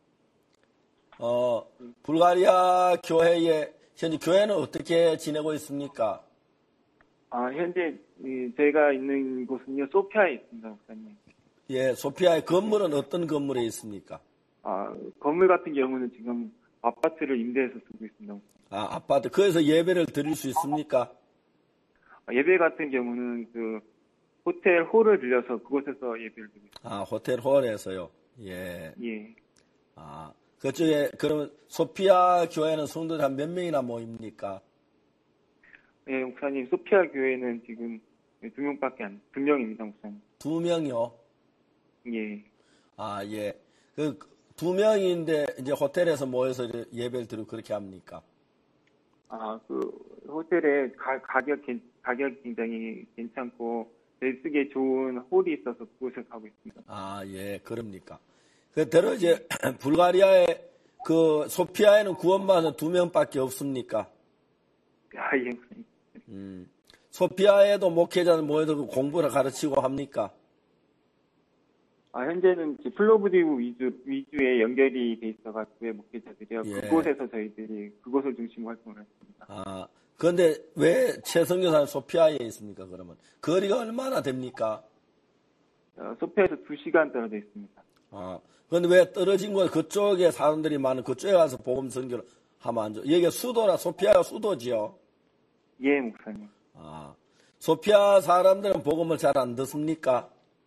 어, 불가리아 교회에, 현재 교회는 어떻게 지내고 있습니까? 아, 현재 이, 저희가 있는 곳은요, 소피아에 있습니다, 목사님. 예, 소피아의 건물은 어떤 건물에 있습니까? 아, 건물 같은 경우는 지금 아파트를 임대해서 쓰고 있습니다. 아, 아파트. 거기서 예배를 드릴 수 있습니까? 아, 예배 같은 경우는 그 호텔 홀을 빌려서 그곳에서 예배를 드리고 있습니다. 아, 호텔 홀에서요. 예. 예. 아, 그쪽에, 그러면 소피아 교회는 성도들 한 몇 명이나 모입니까? 예, 목사님, 소피아 교회는 지금 두 명밖에 안, 두 명입니다, 목사님. 두 명이요? 예. 아, 예. 그, 두 명인데, 이제 호텔에서 모여서 예배를 드리고 그렇게 합니까? 아, 그, 호텔에 가, 가격, 가격 굉장히 괜찮고, 쓰기에 좋은 홀이 있어서 그곳에 가고 있습니다. 아, 예, 그럽니까? 그대로 이제, 불가리아에, 그, 소피아에는 구원받은 두 명밖에 없습니까? 아, 예, 목사님. 음. 소피아에도 목회자는 모여서 공부를 가르치고 합니까? 아, 현재는 플로브디우 위주, 위주에 연결이 돼 있어가지고, 목회자들이요. 예. 그곳에서 저희들이, 그곳을 중심으로 활동을 했습니다. 아, 그런데 왜 최성교사는 소피아에 있습니까, 그러면? 거리가 얼마나 됩니까? 어, 소피아에서 두 시간 떨어져 있습니다. 아, 그런데 왜 떨어진 곳, 그쪽에 사람들이 많은 그쪽에 가서 복음 선교를 하면 안 좋아? 여기가 수도라, 소피아가 수도지요? 예, 목사님. 아, 소피아 사람들은 복음을 잘 안 듣습니까?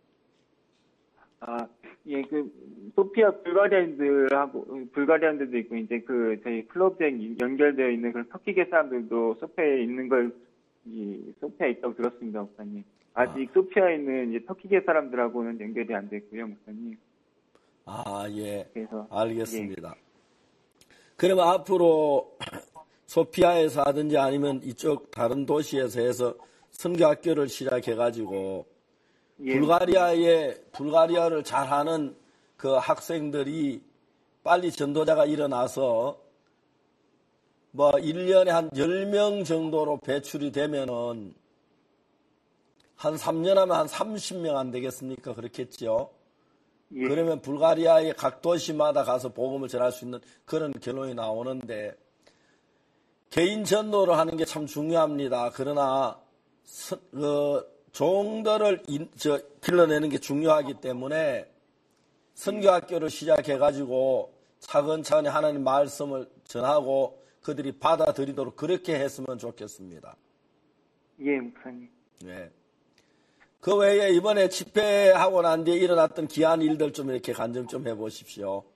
아, 예, 그, 소피아 불가리안들하고, 불가리안들도 있고, 이제 그, 저희 클럽에 연결되어 있는 그런 터키계 사람들도 소피아에 있는 걸, 이, 소피아에 있다고 들었습니다, 목사님. 아직 아. 소피아에 있는 이제 터키계 사람들하고는 연결이 안 됐고요, 목사님. 아, 예. 그래서. 알겠습니다. 예. 그러면 앞으로 소피아에서 하든지 아니면 이쪽 다른 도시에서 해서 선교학교를 시작해가지고, 예. 불가리아에, 불가리아를 잘하는 그 학생들이 빨리 전도자가 일어나서 뭐 일 년에 한 열 명 정도로 배출이 되면은 한 삼 년 하면 한 삼십 명 안 되겠습니까? 그렇겠죠? 예. 그러면 불가리아의 각 도시마다 가서 복음을 전할 수 있는 그런 결론이 나오는데 개인 전도를 하는 게 참 중요합니다. 그러나 서, 그 종들을 인, 저, 길러내는 게 중요하기 때문에 선교학교를 시작해가지고 차근차근히 하나님 말씀을 전하고 그들이 받아들이도록 그렇게 했으면 좋겠습니다. 예, 목사님. 네. 그 외에 이번에 집회하고 난 뒤에 일어났던 기한 일들 좀 이렇게 간증 좀 해보십시오.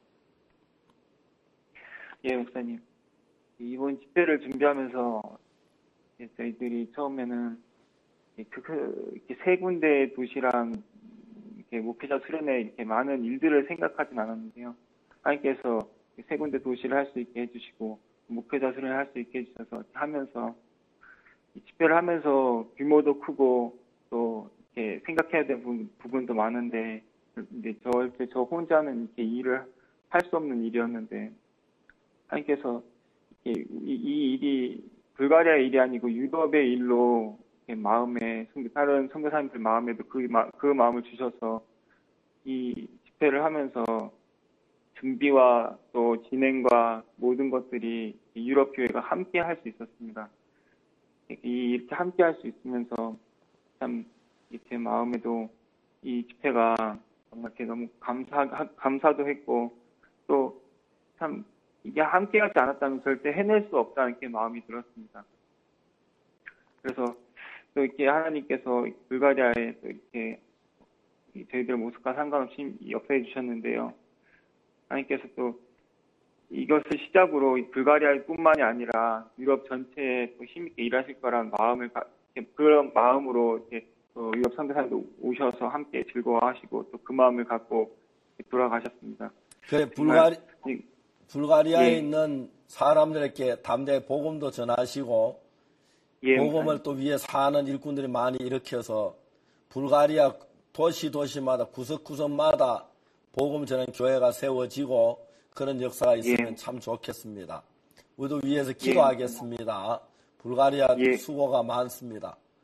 예, 목사님. 이번 집회를 준비하면서 저희들이 처음에는 그, 이렇게 세 군데 도시랑 이렇게 목회자 수련회 이렇게 많은 일들을 생각하진 않았는데요. 하나님께서 세 군데 도시를 할 수 있게 해주시고 목회자 수련회 할 수 있게 해주셔서 하면서 이 집회를 하면서 규모도 크고 또 이렇게 생각해야 될 부분, 부분도 많은데 이제 저 이렇게 저 혼자는 이렇게 일을 할 수 없는 일이었는데 하나님께서 이렇게 이, 이 일이 불가리아 일이 아니고 유럽의 일로 마음에, 다른 선교사님들 마음에도 그, 그 마음을 주셔서 이 집회를 하면서 준비와 또 진행과 모든 것들이 유럽 교회가 함께 할 수 있었습니다. 이렇게 함께 할 수 있으면서 참 제 마음에도 이 집회가 정말 너무 감사, 감사도 했고 또 참 이게 함께 하지 않았다면 절대 해낼 수 없다는 게 마음이 들었습니다. 그래서 또 이렇게 하나님께서 불가리아에 또 이렇게 저희들 모습과 상관없이 역사해 주셨는데요. 하나님께서 또 이것을 시작으로 불가리아뿐만이 아니라 유럽 전체에 또 힘있게 일하실 거란 마음을 그런 마음으로 이렇게 또 유럽 선교사님도 오셔서 함께 즐거워하시고 또 그 마음을 갖고 돌아가셨습니다. 그래 불가리 불가리아에 예. 있는 사람들에게 담대히 복음도 전하시고. 예, 복음을 또 위에 사는 일꾼들이 많이 일으켜서 불가리아 도시 도시마다 구석구석마다 복음 전하는 교회가 세워지고 그런 역사가 있으면 예. 참 좋겠습니다. 우리도 위에서 기도하겠습니다. 예. 불가리아 예. 수고가 많습니다.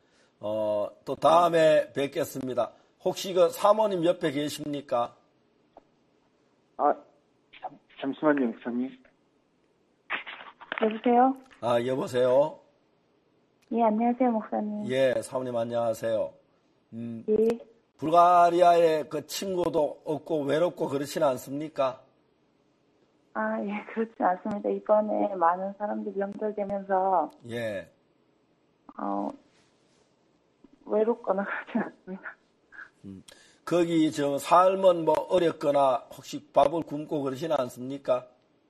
어, 또 다음에 뵙겠습니다. 혹시 그 사모님 옆에 계십니까? 아, 잠, 잠시만요, 목사님. 여보세요? 아, 여보세요? 예, 안녕하세요, 목사님. 예, 사모님 안녕하세요. 음, 예. 불가리아에 그 친구도 없고 외롭고 그렇지는 않습니까? 아, 예, 그렇지 않습니다. 이번에 많은 사람들이 연결되면서, 예. 어, 외롭거나 그렇지 않습니다. 음, 거기 저 삶은 뭐 어렵거나 혹시 밥을 굶고 그러지는 않습니까?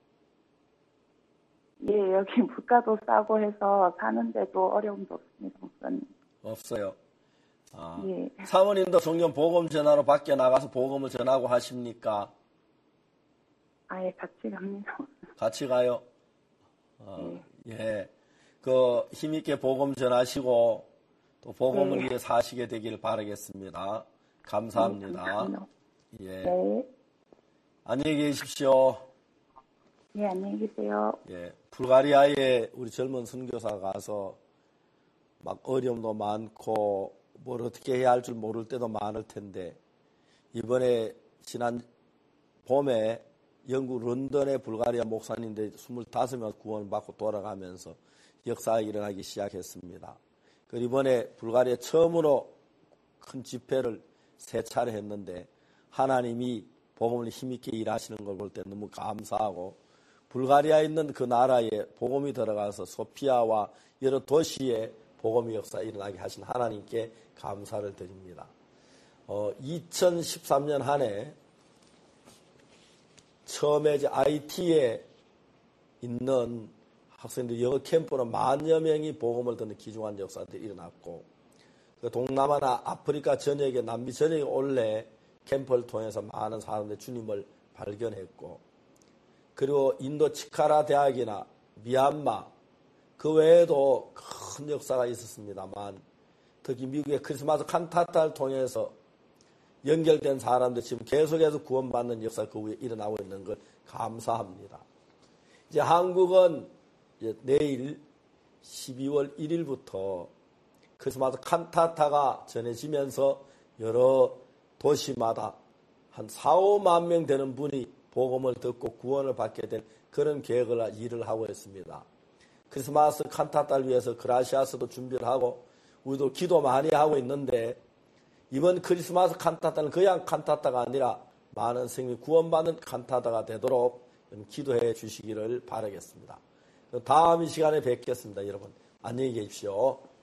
예, 여기 물가도 싸고 해서 사는데도 어려움도 없습니다, 목사님. 없어요. 아, 예. 사모님도 종종 복음 전하러 밖에 나가서 복음을 전하고 하십니까? 아예 같이 갑니다. 같이 가요? 어, 예. 예. 그 힘있게 복음 전하시고 또 복음을 네. 위해 사시게 되기를 바라겠습니다. 감사합니다. 네, 감사합니다. 예. 네. 안녕히 계십시오. 예, 안녕히 계세요. 예. 불가리아에 우리 젊은 선교사가 가서 막 어려움도 많고 뭘 어떻게 해야 할 줄 모를 때도 많을 텐데 이번에 지난 봄에 영국 런던의 불가리아 목사님들 스물다섯 명 구원받고 돌아가면서 역사가 일어나기 시작했습니다. 그리고 이번에 불가리아 처음으로 큰 집회를 세 차례 했는데 하나님이 복음을 힘있게 일하시는 걸 볼 때 너무 감사하고 불가리아에 있는 그 나라에 복음이 들어가서 소피아와 여러 도시에 복음의 역사가 일어나게 하신 하나님께 감사를 드립니다. 어, 이천십삼 년 한 해 처음에 이제 아이티에 있는 학생들 영어 캠프는 만여 명이 복음을 듣는 귀중한 역사들이 일어났고 그 동남아나 아프리카 전역에 남미 전역에 올해 캠프를 통해서 많은 사람들이 주님을 발견했고 그리고 인도 치카라 대학이나 미얀마 그 외에도 큰 역사가 있었습니다만 특히 미국의 크리스마스 칸타타를 통해서 연결된 사람들 지금 계속해서 구원받는 역사가 그 위에 일어나고 있는 걸 감사합니다. 이제 한국은 이제 내일 십이월 일일부터 크리스마스 칸타타가 전해지면서 여러 도시마다 한 사, 오만 명 되는 분이 복음을 듣고 구원을 받게 된 그런 계획을 일을 하고 있습니다. 크리스마스 칸타타를 위해서 그라시아스도 준비를 하고 우리도 기도 많이 하고 있는데 이번 크리스마스 칸타타는 그냥 칸타타가 아니라 많은 생명이 구원받는 칸타타가 되도록 기도해 주시기를 바라겠습니다. 다음 이 시간에 뵙겠습니다. 여러분 안녕히 계십시오.